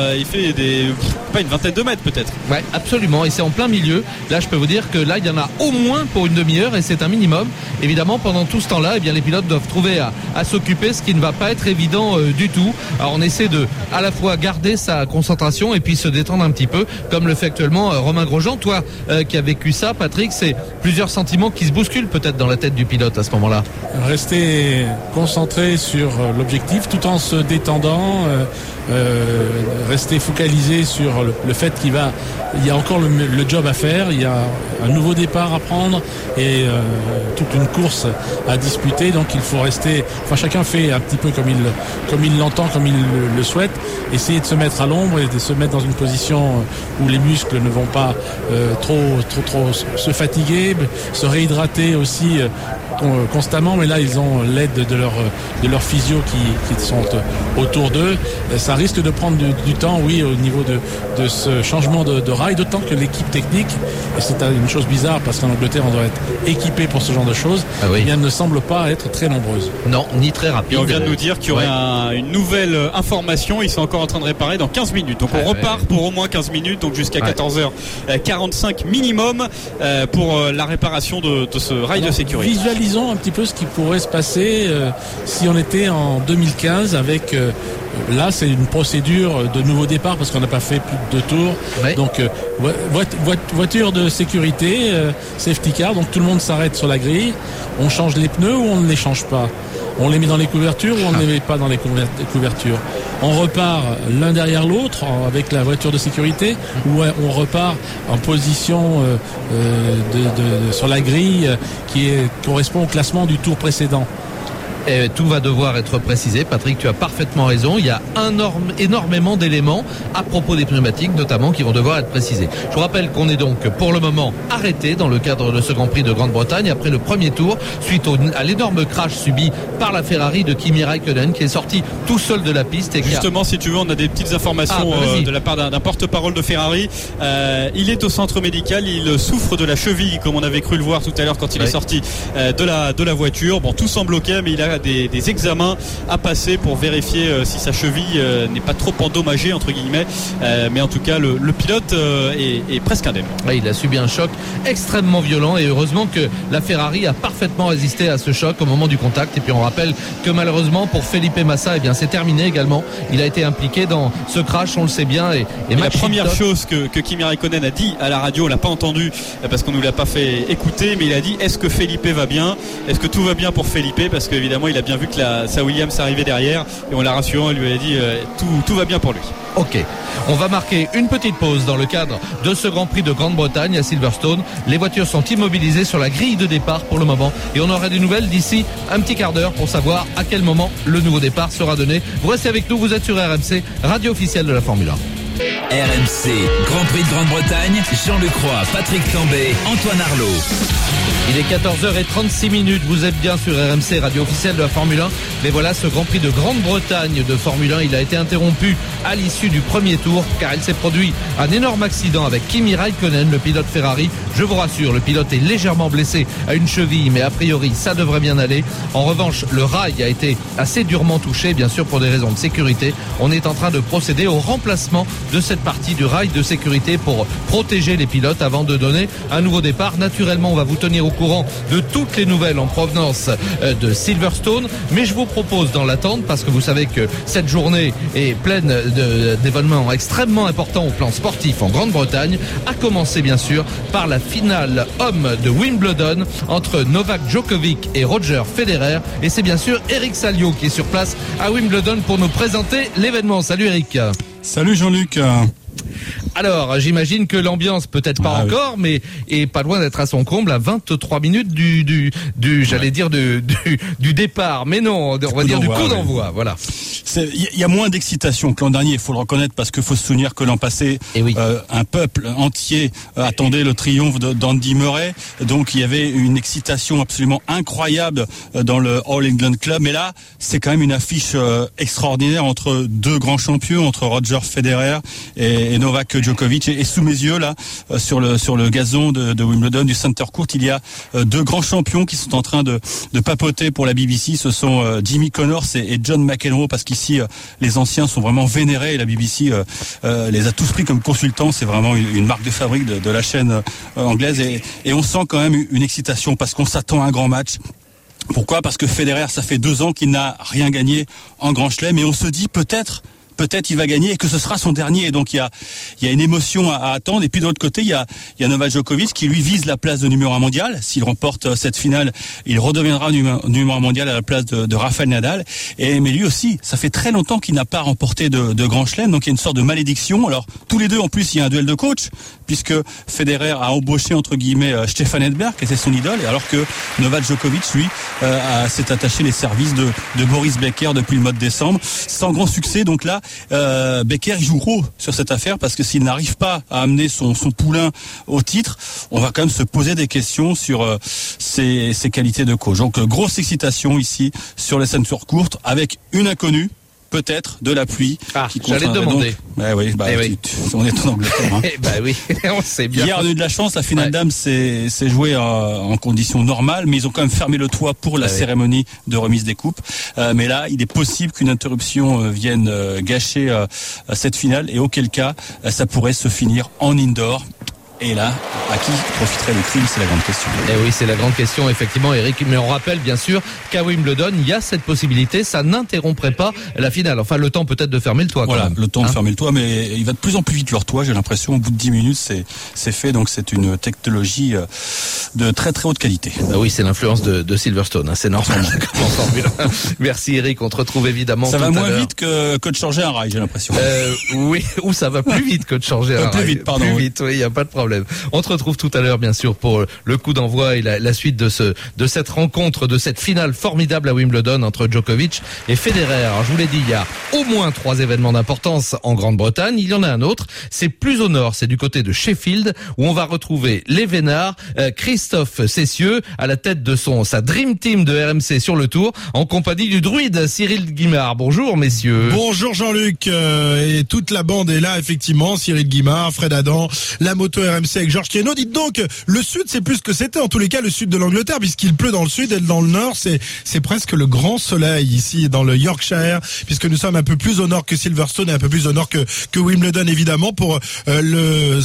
pas une vingtaine de mètres peut-être. Ouais, absolument. Et c'est en plein milieu. Là, je peux vous dire que là, il y en a au moins pour une demi-heure, et c'est un minimum. Évidemment, pendant tout ce temps-là, eh bien, les pilotes doivent trouver à s'occuper, ce qui ne va pas être évident du tout. Alors, on essaie de à la fois garder sa concentration et puis se détendre un petit peu, comme le fait actuellement Romain Grosjean. Toi, qui as vécu ça, Patrick, c'est plusieurs sentiments qui se bousculent peut-être dans la tête du pilote à ce moment-là. Rester concentré sur l'objectif tout en se détendant. Rester focalisé sur le fait qu'il y a encore le job à faire, il y a un nouveau départ à prendre et toute une course à disputer. Donc il faut rester, chacun fait un petit peu comme il l'entend, comme il le souhaite, essayer de se mettre à l'ombre et de se mettre dans une position où les muscles ne vont pas trop se fatiguer, se réhydrater aussi constamment, mais là ils ont l'aide de leur physio qui sont autour d'eux. Ça risque de prendre du temps, oui, au niveau de ce changement de rail, d'autant que l'équipe technique, et c'est une chose bizarre parce qu'en Angleterre on doit être équipé pour ce genre de choses, elle ne semble pas être très nombreuse. Non, ni très rapide. Et on vient de nous dire qu'il y aurait une nouvelle information, ils sont encore en train de réparer dans 15 minutes. Donc on repart pour au moins 15 minutes, donc jusqu'à 14h45 minimum pour la réparation de ce rail de sécurité. Visualisons un petit peu ce qui pourrait se passer si on était en 2015 avec là c'est une procédure de nouveau départ parce qu'on n'a pas fait plus de 2 tours. Donc voiture de sécurité, safety car, donc tout le monde s'arrête sur la grille, on change les pneus ou on ne les change pas, on les met dans les couvertures ou on ne les met pas dans les couvertures, on repart l'un derrière l'autre avec la voiture de sécurité ou on repart en position sur la grille qui correspond au classement du tour précédent. Et tout va devoir être précisé. Patrick, tu as parfaitement raison. Il y a énormément d'éléments à propos des pneumatiques, notamment, qui vont devoir être précisés. Je vous rappelle qu'on est donc pour le moment arrêté dans le cadre de ce Grand Prix de Grande-Bretagne après le premier tour, suite à l'énorme crash subi par la Ferrari de Kimi Räikkönen qui est sorti tout seul de la piste. Et justement, si tu veux, on a des petites informations de la part d'un porte-parole de Ferrari. Il est au centre médical, il souffre de la cheville, comme on avait cru le voir tout à l'heure quand il est sorti de la voiture. Bon, tout semble ok, mais il a des examens à passer pour vérifier si sa cheville n'est pas trop endommagée entre guillemets, mais en tout cas le pilote est presque indemne. Il a subi un choc extrêmement violent et heureusement que la Ferrari a parfaitement résisté à ce choc au moment du contact. Et puis on rappelle que malheureusement pour Felipe Massa, c'est terminé également, il a été impliqué dans ce crash, on le sait bien. Et la première chose que Kimi Räikkönen a dit à la radio, on l'a pas entendu parce qu'on nous l'a pas fait écouter, mais il a dit: est-ce que Felipe va bien, est-ce que tout va bien pour Felipe, parce qu'évidemment il a bien vu que sa Williams arrivait derrière et on l'a rassuré, on lui a dit tout va bien pour lui. Ok, on va marquer une petite pause dans le cadre de ce Grand Prix de Grande-Bretagne à Silverstone. Les voitures sont immobilisées sur la grille de départ pour le moment et on aura des nouvelles d'ici un petit quart d'heure pour savoir à quel moment le nouveau départ sera donné. Vous restez avec nous, vous êtes sur RMC, radio officielle de la Formule 1. RMC, Grand Prix de Grande-Bretagne, Jean Lecroix, Patrick Tambay, Antoine Arlot. Il est 14h36, vous êtes bien sur RMC, radio officielle de la Formule 1. Mais voilà, ce Grand Prix de Grande-Bretagne de Formule 1, il a été interrompu à l'issue du premier tour car il s'est produit un énorme accident avec Kimi Räikkönen, le pilote Ferrari. Je vous rassure, le pilote est légèrement blessé à une cheville, mais a priori ça devrait bien aller. En revanche, le rail a été assez durement touché, bien sûr pour des raisons de sécurité. On est en train de procéder au remplacement de cette partie du rail de sécurité pour protéger les pilotes avant de donner un nouveau départ. Naturellement, on va vous tenir au courant de toutes les nouvelles en provenance de Silverstone, mais je vous propose dans l'attente, parce que vous savez que cette journée est pleine d'événements extrêmement importants au plan sportif en Grande-Bretagne, à commencer bien sûr par la finale homme de Wimbledon entre Novak Djokovic et Roger Federer, et c'est bien sûr Eric Salio qui est sur place à Wimbledon pour nous présenter l'événement. Salut Eric. Salut Jean-Luc. Alors, j'imagine que l'ambiance, peut-être pas encore, mais est pas loin d'être à son comble à 23 minutes du départ. Mais non, on va dire du coup d'envoi, voilà. Il y a moins d'excitation que l'an dernier, il faut le reconnaître, parce qu'il faut se souvenir que l'an passé, un peuple entier attendait le triomphe d'Andy Murray. Donc il y avait une excitation absolument incroyable dans le All England Club. Mais là, c'est quand même une affiche extraordinaire entre deux grands champions, entre Roger Federer et Novak Djokovic. Et sous mes yeux, là, sur le gazon de Wimbledon, du Center Court, il y a deux grands champions qui sont en train de papoter pour la BBC. Ce sont Jimmy Connors et John McEnroe, parce qu'ici les anciens sont vraiment vénérés et la BBC les a tous pris comme consultants. C'est vraiment une marque de fabrique de la chaîne anglaise, et on sent quand même une excitation parce qu'on s'attend à un grand match. Pourquoi ? Parce que Federer, ça fait 2 ans qu'il n'a rien gagné en Grand Chelem, et on se dit peut-être il va gagner et que ce sera son dernier. Et donc il y a une émotion à attendre. Et puis de l'autre côté, il y a Novak Djokovic qui lui vise la place de numéro 1 mondial. S'il remporte cette finale, il redeviendra numéro 1 mondial à la place de Rafael Nadal. Mais lui aussi, ça fait très longtemps qu'il n'a pas remporté de Grand Chelem. Donc il y a une sorte de malédiction. Alors tous les deux, en plus, il y a un duel de coach, puisque Federer a embauché entre guillemets Stefan Edberg, qui était son idole, alors que Novak Djokovic, lui, s'est attaché les services de Boris Becker depuis le mois de décembre, sans grand succès. Donc là, Becker joue gros sur cette affaire parce que s'il n'arrive pas à amener son poulain au titre, on va quand même se poser des questions sur ses qualités de coach. Donc grosse excitation ici sur les ceintures courtes avec une inconnue. Peut-être de la pluie. J'allais te demander. On est en Angleterre. Hein. Oui, on sait bien. Hier, on a eu de la chance. La finale dame s'est jouée en conditions normales, mais ils ont quand même fermé le toit pour la cérémonie de remise des coupes. Mais là, il est possible qu'une interruption vienne gâcher cette finale, et auquel cas, ça pourrait se finir en indoor. Et là, à qui profiterait le crime, c'est la grande question. Eh oui, c'est la grande question, effectivement, Eric. Mais on rappelle, bien sûr, qu'à Wimbledon, il y a cette possibilité. Ça n'interromprait pas la finale. Enfin, le temps peut-être de fermer le toit. Voilà, quand même. Le temps de fermer le toit, mais il va de plus en plus vite leur toit. J'ai l'impression, au bout de 10 minutes, c'est fait. Donc, c'est une technologie de très très haute qualité. Oui, c'est l'influence de Silverstone. C'est normal. En Formule 1. Merci, Eric. On te retrouve évidemment. Ça tout va à moins l'heure. vite que de changer un rail, j'ai l'impression. Oui, ou ça va plus vite que de changer un rail. Plus vite, pardon. Plus vite, oui, il n'y a pas de problème. On te retrouve tout à l'heure, bien sûr, pour le coup d'envoi et la suite de cette rencontre, de cette finale formidable à Wimbledon entre Djokovic et Federer. Alors, je vous l'ai dit, il y a au moins 3 événements d'importance en Grande-Bretagne. Il y en a un autre, c'est plus au nord, c'est du côté de Sheffield, où on va retrouver les Vénards, Christophe Cessieux, à la tête de sa Dream Team de RMC sur le tour, en compagnie du druide Cyril Guimard. Bonjour, messieurs. Bonjour Jean-Luc, et toute la bande est là, effectivement. Cyril Guimard, Fred Adam, la moto RMC avec Georges Keno. Dites donc, le sud, c'est plus ce que c'était, en tous les cas, le sud de l'Angleterre, puisqu'il pleut dans le sud et dans le nord, c'est presque le grand soleil ici, dans le Yorkshire, puisque nous sommes un peu plus au nord que Silverstone et un peu plus au nord que Wimbledon, évidemment, pour le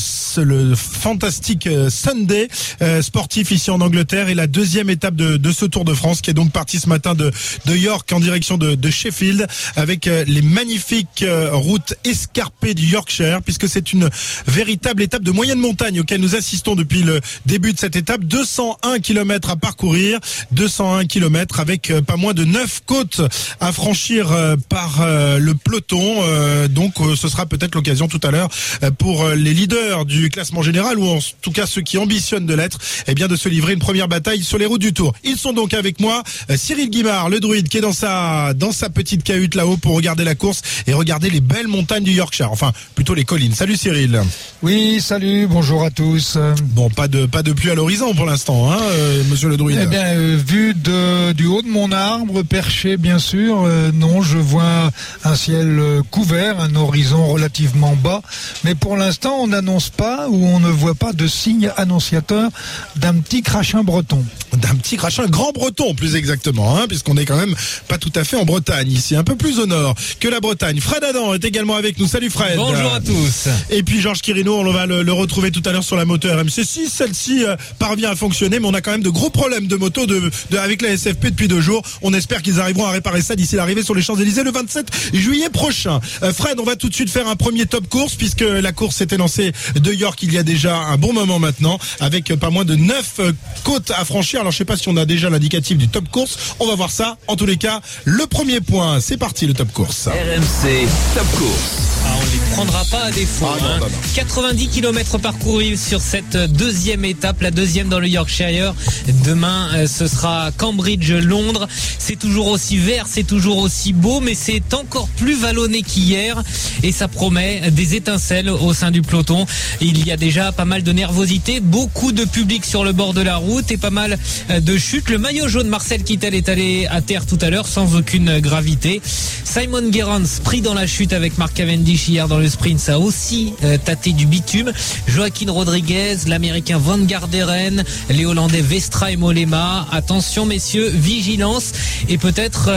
fantastique Sunday sportif ici en Angleterre, et la deuxième étape de ce Tour de France, qui est donc parti ce matin de York en direction de Sheffield, avec les magnifiques routes escarpées du Yorkshire, puisque c'est une véritable étape de moyenne montagne auquel nous assistons depuis le début de cette étape. 201 km à parcourir, 201 km avec pas moins de 9 côtes à franchir par le peloton. Donc ce sera peut-être l'occasion tout à l'heure pour les leaders du classement général, ou en tout cas ceux qui ambitionnent de l'être, eh bien de se livrer une première bataille sur les routes du Tour. Ils sont donc avec moi, Cyril Guimard, le druide, qui est dans sa petite cahute là-haut pour regarder la course et regarder les belles montagnes du Yorkshire, enfin plutôt les collines. Salut Cyril. Oui, salut, bonjour à tous. Bon, pas de pluie à l'horizon pour l'instant, hein, monsieur le druide. Eh bien, vu du haut de mon arbre, perché bien sûr, non, je vois un ciel couvert, un horizon relativement bas, mais pour l'instant, on n'annonce pas, ou on ne voit pas de signe annonciateur d'un petit crachin breton. D'un petit crachin grand breton, plus exactement, hein, puisqu'on est quand même pas tout à fait en Bretagne ici, un peu plus au nord que la Bretagne. Fred Adam est également avec nous. Salut Fred. Bonjour à tous. Et puis Georges Quirino, on va le retrouver tout à l'heure sur la moto RMC. Si celle-ci parvient à fonctionner, mais on a quand même de gros problèmes de moto avec la SFP depuis 2 jours. On espère qu'ils arriveront à réparer ça d'ici l'arrivée sur les Champs-Élysées le 27 juillet prochain. Fred, on va tout de suite faire un premier top course, puisque la course s'était lancée de York il y a déjà un bon moment maintenant, avec pas moins de 9 côtes à franchir. Alors je sais pas si on a déjà l'indicatif du top course, on va voir ça. En tous les cas, le premier point, c'est parti, le top course. RMC Top Course. On ne les prendra pas à défaut. non. 90 km parcourus sur cette deuxième étape, la deuxième dans le Yorkshire. Demain, ce sera Cambridge-Londres. C'est toujours aussi vert, c'est toujours aussi beau, mais c'est encore plus vallonné qu'hier. Et ça promet des étincelles au sein du peloton. Il y a déjà pas mal de nervosité, beaucoup de public sur le bord de la route et pas mal de chutes. Le maillot jaune Marcel Kittel est allé à terre tout à l'heure sans aucune gravité. Simon Gerrans, pris dans la chute avec Mark Cavendish hier dans le sprint, ça a aussi tâté du bitume. Joaquin Rodriguez, l'américain Van Garderen, les hollandais Vestra et Mollema. Attention messieurs, vigilance, et peut-être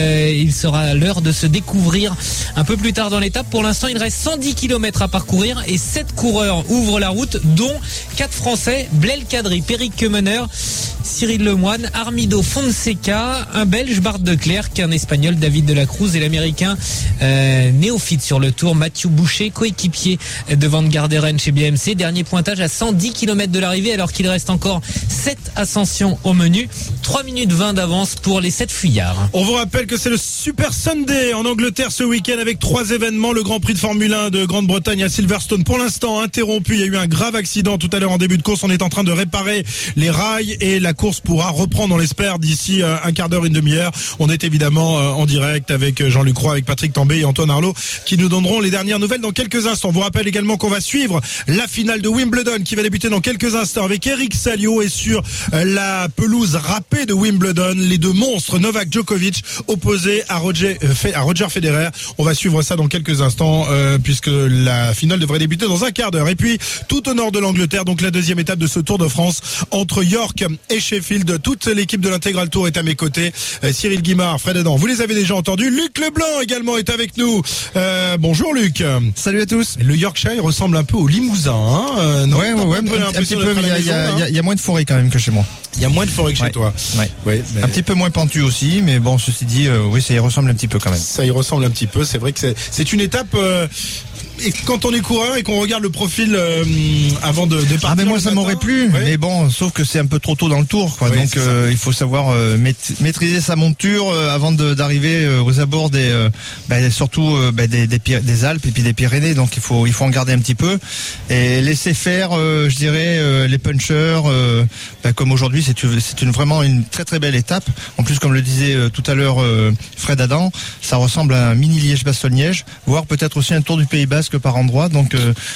il sera l'heure de se découvrir un peu plus tard dans l'étape. Pour l'instant, il reste 110 km à parcourir et 7 coureurs ouvrent la route, dont 4 Français, Blel Kadri, Peric Kemener, Cyril Lemoine, Armido Fonseca, un Belge Bart de Klerk, un Espagnol David de la Cruz et l'américain néophyte sur le Tour, Mathieu Boucher, coéquipier de Van Garderen chez BMC. Dernier pointage à 110 km de l'arrivée alors qu'il reste encore 7 ascensions au menu. 3 minutes 20 d'avance pour les 7 fuyards. On vous rappelle que c'est le Super Sunday en Angleterre ce week-end avec 3 événements. Le Grand Prix de Formule 1 de Grande-Bretagne à Silverstone, pour l'instant interrompu. Il y a eu un grave accident tout à l'heure en début de course. On est en train de réparer les rails et la course pourra reprendre, on l'espère, d'ici un quart d'heure, une demi-heure. On est évidemment en direct avec Jean-Luc Roy, avec Patrick Tambay et Antoine Arlot qui nous donneront les dernières nouvelles dans quelques instants. On vous rappelle également qu'on va suivre la finale de Wimbledon qui va débuter dans quelques instants avec Eric Salio, et sur la pelouse râpée de Wimbledon, les deux monstres Novak Djokovic opposés à Roger Federer. On va suivre ça dans quelques instants puisque la finale devrait débuter dans un quart d'heure. Et puis tout au nord de l'Angleterre, donc la deuxième étape de ce Tour de France entre York et Sheffield. Toute l'équipe de l'Intégral Tour est à mes côtés. Cyril Guimard, Fred Adam, vous les avez déjà entendus. Luc Leblanc également est avec nous. Bonjour Luc. Salut à tous. Le Yorkshire ressemble un peu au Limousin, hein? Non, ouais, un petit peu, mais il y a moins de forêt quand même que chez moi. Il y a moins de forêt que chez toi. Ouais, un petit peu moins pentu aussi, mais bon, ceci dit, oui, ça y ressemble un petit peu quand même. Ça y ressemble un petit peu. C'est vrai que c'est une étape. Et quand on est coureur et qu'on regarde le profil avant de partir. Ah mais moi ça m'aurait plu, mais bon, sauf que c'est un peu trop tôt dans le tour, quoi. Donc il faut savoir maîtriser sa monture avant d'arriver aux abords des Alpes et puis des Pyrénées. Donc il faut en garder un petit peu et laisser faire, je dirais, les punchers. Comme aujourd'hui, c'est vraiment une très très belle étape. En plus, comme le disait tout à l'heure Fred Adam, ça ressemble à un mini Liège-Bastogne-Liège, voire peut-être aussi un Tour du Pays Basque par endroit. Donc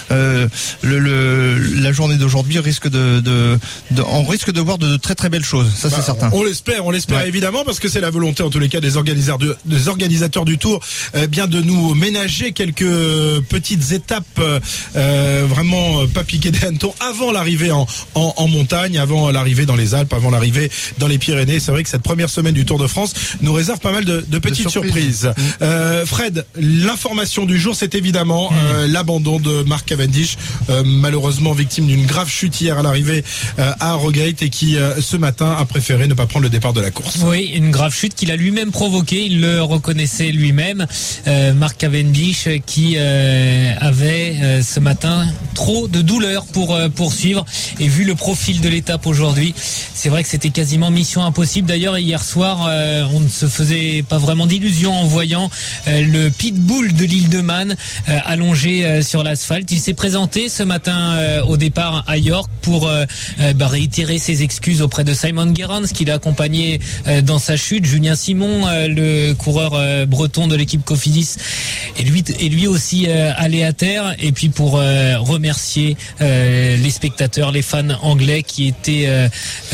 la journée d'aujourd'hui risque on risque de voir de très très belles choses, ça c'est certain. On l'espère évidemment, parce que c'est la volonté en tous les cas des organisateurs du Tour, bien de nous ménager quelques petites étapes vraiment pas piquées des hannetons avant l'arrivée en montagne, avant l'arrivée dans les Alpes, avant l'arrivée dans les Pyrénées. C'est vrai que cette première semaine du Tour de France nous réserve pas mal de petites surprises. Fred, l'information du jour, c'est évidemment l'abandon de Mark Cavendish, malheureusement victime d'une grave chute hier à l'arrivée à Harrogate, et qui ce matin a préféré ne pas prendre le départ de la course. Oui, une grave chute qu'il a lui-même provoquée, il le reconnaissait lui-même. Mark Cavendish qui avait ce matin trop de douleur pour poursuivre, et vu le profil de l'étape aujourd'hui, c'est vrai que c'était quasiment mission impossible. D'ailleurs hier soir on ne se faisait pas vraiment d'illusions en voyant le pitbull de l'île de Man allongé sur l'asphalte. Il s'est présenté ce matin au départ à York pour réitérer ses excuses auprès de Simon Gerrans qui l'a accompagné dans sa chute. Julien Simon, le coureur breton de l'équipe Cofidis, et lui aussi allé à terre, et puis pour remercier les spectateurs, les fans anglais qui étaient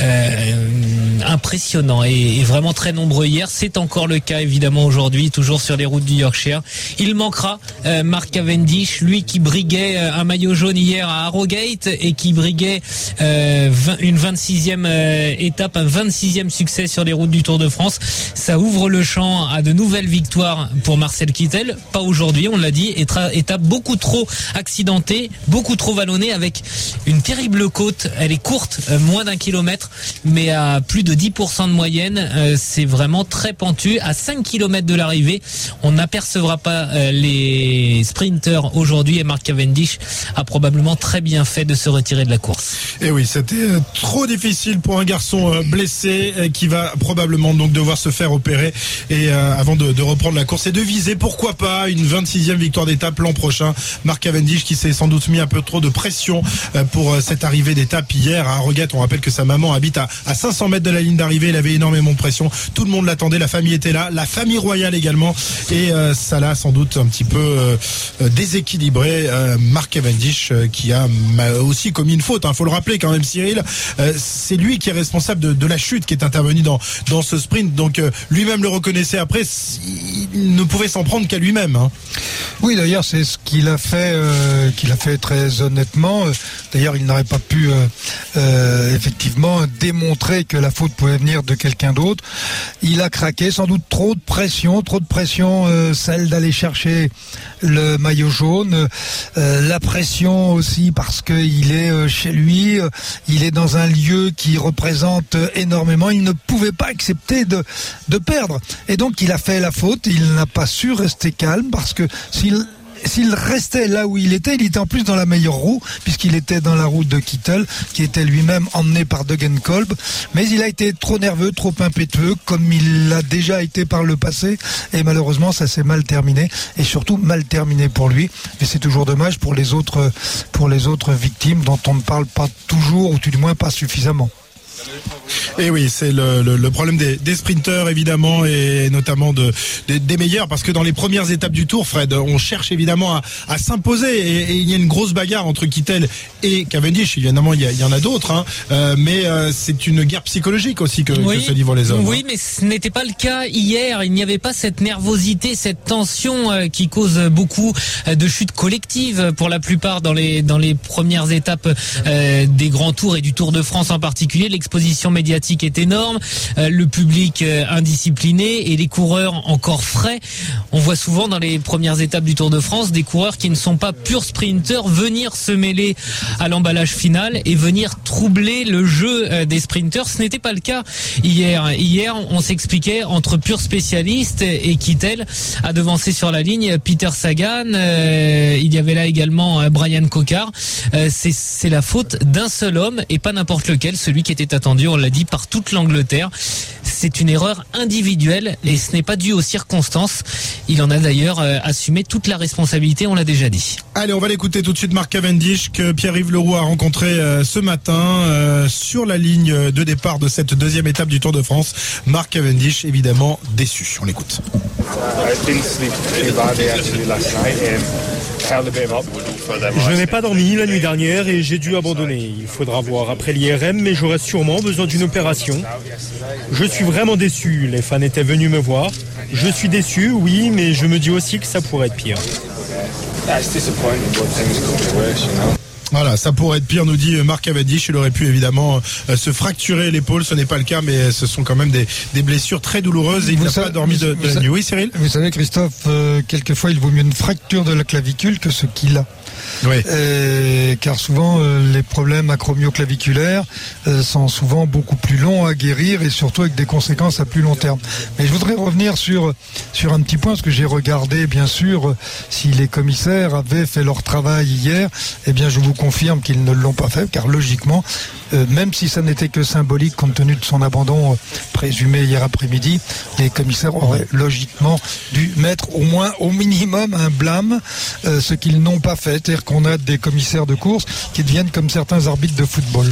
impressionnants et vraiment très nombreux hier. C'est encore le cas évidemment aujourd'hui, toujours sur les routes du Yorkshire. Il manquera Mark Cavendish, lui qui briguait un maillot jaune hier à Harrogate et qui briguait une 26e étape, un 26e succès sur les routes du Tour de France. Ça ouvre le champ à de nouvelles victoires pour Marcel Kittel. Pas aujourd'hui, on l'a dit, étape beaucoup trop accidentée, beaucoup trop vallonnée, avec une terrible côte. Elle est courte, moins d'1 kilomètre, mais à plus de 10% de moyenne. C'est vraiment très pentu. À 5 km de l'arrivée, on n'apercevra pas les sprinters aujourd'hui, et Mark Cavendish a probablement très bien fait de se retirer de la course. Et oui, c'était trop difficile pour un garçon blessé qui va probablement donc devoir se faire opérer et avant de reprendre la course et de viser, pourquoi pas, une 26e victoire d'étape l'an prochain. Mark Cavendish qui s'est sans doute mis un peu trop de pression pour cette arrivée d'étape hier à Harrogate. On rappelle que sa maman habite à 500 mètres de la ligne d'arrivée. Il avait énormément de pression. Tout le monde l'attendait. La famille était là. La famille royale également. Et ça l'a sans doute un petit peu déséquilibré. Mark Cavendish qui a aussi commis une faute. Faut le rappeler quand même, Cyril. C'est lui qui est responsable de la chute qui est intervenue dans ce sprint. Donc lui-même le reconnaissait après. Il ne pouvait s'en prendre qu'à lui-même. Oui, d'ailleurs, c'est ce qu'il a fait très honnêtement. D'ailleurs, il n'aurait pas pu effectivement démontrer que la faute pouvait venir de quelqu'un d'autre. Il a craqué, sans doute trop de pression, celle d'aller chercher le maillot jaune, la pression aussi parce qu'il est chez lui, il est dans un lieu qui représente énormément. Il ne pouvait pas accepter de perdre, et donc il a fait la faute. Il n'a pas su rester calme, parce que s'il s'il restait là où il était en plus dans la meilleure roue, puisqu'il était dans la roue de Kittel, qui était lui-même emmené par Degenkolb. Mais il a été trop nerveux, trop impétueux, comme il l'a déjà été par le passé. Et malheureusement, ça s'est mal terminé. Et surtout, mal terminé pour lui. Et c'est toujours dommage pour les autres victimes dont on ne parle pas toujours, ou tout du moins pas suffisamment. Et oui, c'est le problème des sprinteurs évidemment, et notamment des meilleurs, parce que dans les premières étapes du Tour, Fred, on cherche évidemment à s'imposer, et il y a une grosse bagarre entre Kittel et Cavendish. Évidemment, il y en a d'autres, hein, mais c'est une guerre psychologique aussi que se livrent les hommes. Oui, mais ce n'était pas le cas hier. Il n'y avait pas cette nervosité, cette tension qui cause beaucoup de chutes collectives pour la plupart dans les premières étapes des grands tours et du Tour de France en particulier. L'exposition médiatique est énorme, le public indiscipliné et les coureurs encore frais. On voit souvent dans les premières étapes du Tour de France des coureurs qui ne sont pas purs sprinteurs venir se mêler à l'emballage final et venir troubler le jeu des sprinteurs. Ce n'était pas le cas hier. Hier, on s'expliquait entre purs spécialistes et Kittel a devancé sur la ligne Peter Sagan. Il y avait là également Brian Cocard. C'est la faute d'un seul homme et pas n'importe lequel, celui qui était attendu, on l'a dit, par toute l'Angleterre. C'est une erreur individuelle et ce n'est pas dû aux circonstances. Il en a d'ailleurs assumé toute la responsabilité, on l'a déjà dit. Allez, on va l'écouter tout de suite, Mark Cavendish, que Pierre-Yves Leroux a rencontré ce matin sur la ligne de départ de cette deuxième étape du Tour de France. Mark Cavendish, évidemment déçu. On l'écoute. Je n'ai pas dormi la nuit dernière et j'ai dû abandonner. Il faudra voir après l'IRM, mais j'aurai sûrement besoin d'une opération. Je suis vraiment déçu. Les fans étaient venus me voir. Je suis déçu, oui, mais je me dis aussi que ça pourrait être pire. Voilà, ça pourrait être pire, nous dit Mark Cavendish. Il aurait pu évidemment se fracturer l'épaule, ce n'est pas le cas, mais ce sont quand même des blessures très douloureuses et il n'a pas dormi de la nuit. Oui, Cyril ? Vous savez, Christophe, quelquefois il vaut mieux une fracture de la clavicule que ce qu'il a. Oui. Car souvent les problèmes acromioclaviculaires sont souvent beaucoup plus longs à guérir et surtout avec des conséquences à plus long terme. Mais je voudrais revenir sur un petit point, parce que j'ai regardé bien sûr si les commissaires avaient fait leur travail hier. Eh bien je vous confirme qu'ils ne l'ont pas fait, car logiquement, même si ça n'était que symbolique compte tenu de son abandon présumé hier après-midi, les commissaires auraient logiquement dû mettre au minimum un blâme, ce qu'ils n'ont pas fait. C'est-à-dire qu'on a des commissaires de course qui deviennent comme certains arbitres de football.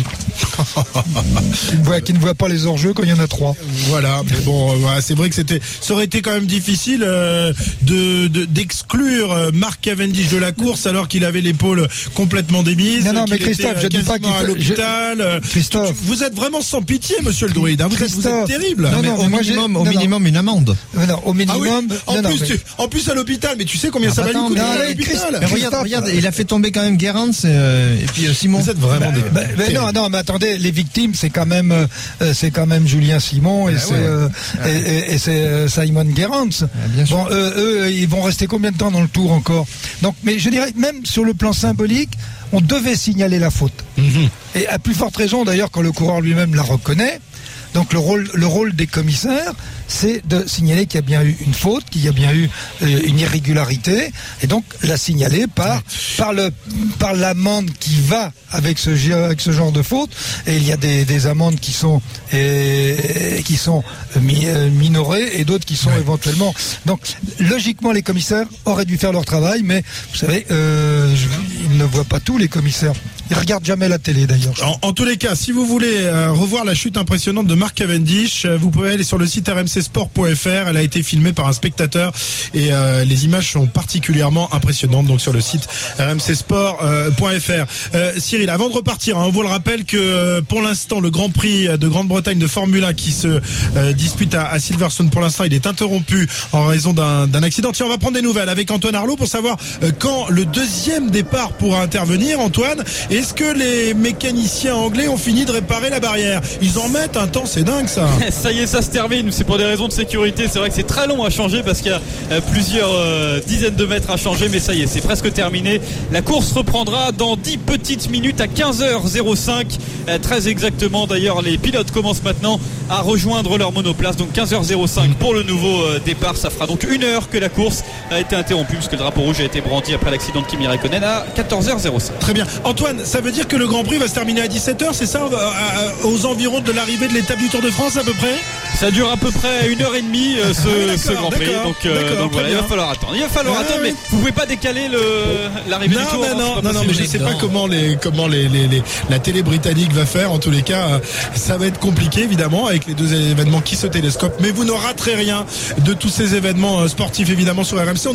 qui ne voient pas les hors-jeux quand il y en a 3. Voilà, mais bon, c'est vrai que ça aurait été quand même difficile d'exclure Mark Cavendish de la course alors qu'il avait l'épaule complètement démise. Non, mais Christophe, je dis pas qu'il à l'hôpital. Christophe, vous êtes vraiment sans pitié, monsieur le druide. Vous êtes terrible. Au minimum une amende. Non, au minimum. En plus à l'hôpital, mais tu sais combien ça va lui coûter à l'hôpital. Regarde, il a fait tomber quand même Gerrans et puis Simon. Vous êtes vraiment non, mais attendez, les victimes, c'est quand même Julien Simon et c'est Simon Gerrans. Bon, eux, ils vont rester combien de temps dans le Tour encore? Donc, mais je dirais même sur le plan symbolique, on devait signaler la faute. Et à plus forte raison d'ailleurs quand le coureur lui-même la reconnaît. Donc le rôle des commissaires, c'est de signaler qu'il y a bien eu une faute, qu'il y a bien eu une irrégularité, et donc la signaler par l'amende qui va avec ce genre de faute. Et il y a des amendes qui sont minorées et d'autres qui sont éventuellement. Donc logiquement les commissaires auraient dû faire leur travail, mais vous savez, ils ne voient pas tout, les commissaires. Ils regardent jamais la télé d'ailleurs. En tous les cas, si vous voulez revoir la chute impressionnante de Mark Cavendish, vous pouvez aller sur le site rmcsport.fr. Elle a été filmée par un spectateur et les images sont particulièrement impressionnantes. Donc sur le site rmcsport.fr. Cyril, avant de repartir, on vous le rappelle que pour l'instant le Grand Prix de Grande-Bretagne de Formule 1 qui se dispute à Silverstone, pour l'instant il est interrompu en raison d'un accident. Tiens, on va prendre des nouvelles avec Antoine Arlot pour savoir quand le deuxième départ pourra intervenir. Antoine, est-ce que les mécaniciens anglais ont fini de réparer la barrière? Ils en mettent un temps, c'est dingue ça. Ça y est, ça se termine. C'est pour des raisons de sécurité, c'est vrai que c'est très long à changer parce qu'il y a plusieurs dizaines de mètres à changer, mais ça y est, c'est presque terminé. La course reprendra dans 10 petites minutes à 15h05, très exactement. D'ailleurs, les pilotes commencent maintenant à rejoindre leur monoplace, donc 15h05 pour le nouveau départ. Ça fera donc 1 heure que la course a été interrompue parce que le drapeau rouge a été brandi après l'accident de Kimi Räikkönen à 14h05. Très bien. Antoine, ça veut dire que le Grand Prix va se terminer à 17h, c'est ça, aux environs de l'arrivée de l'étape du Tour de France à peu près? Ça dure à peu près 1h30 ce Grand Prix, donc voilà, il va falloir attendre. Mais vous pouvez pas décaler l'arrivée du Tour. Non, mais je sais pas comment la télé britannique va faire. En tous les cas, ça va être compliqué évidemment avec les deux événements qui se télescopent. Mais vous ne raterez rien de tous ces événements sportifs évidemment sur RMC.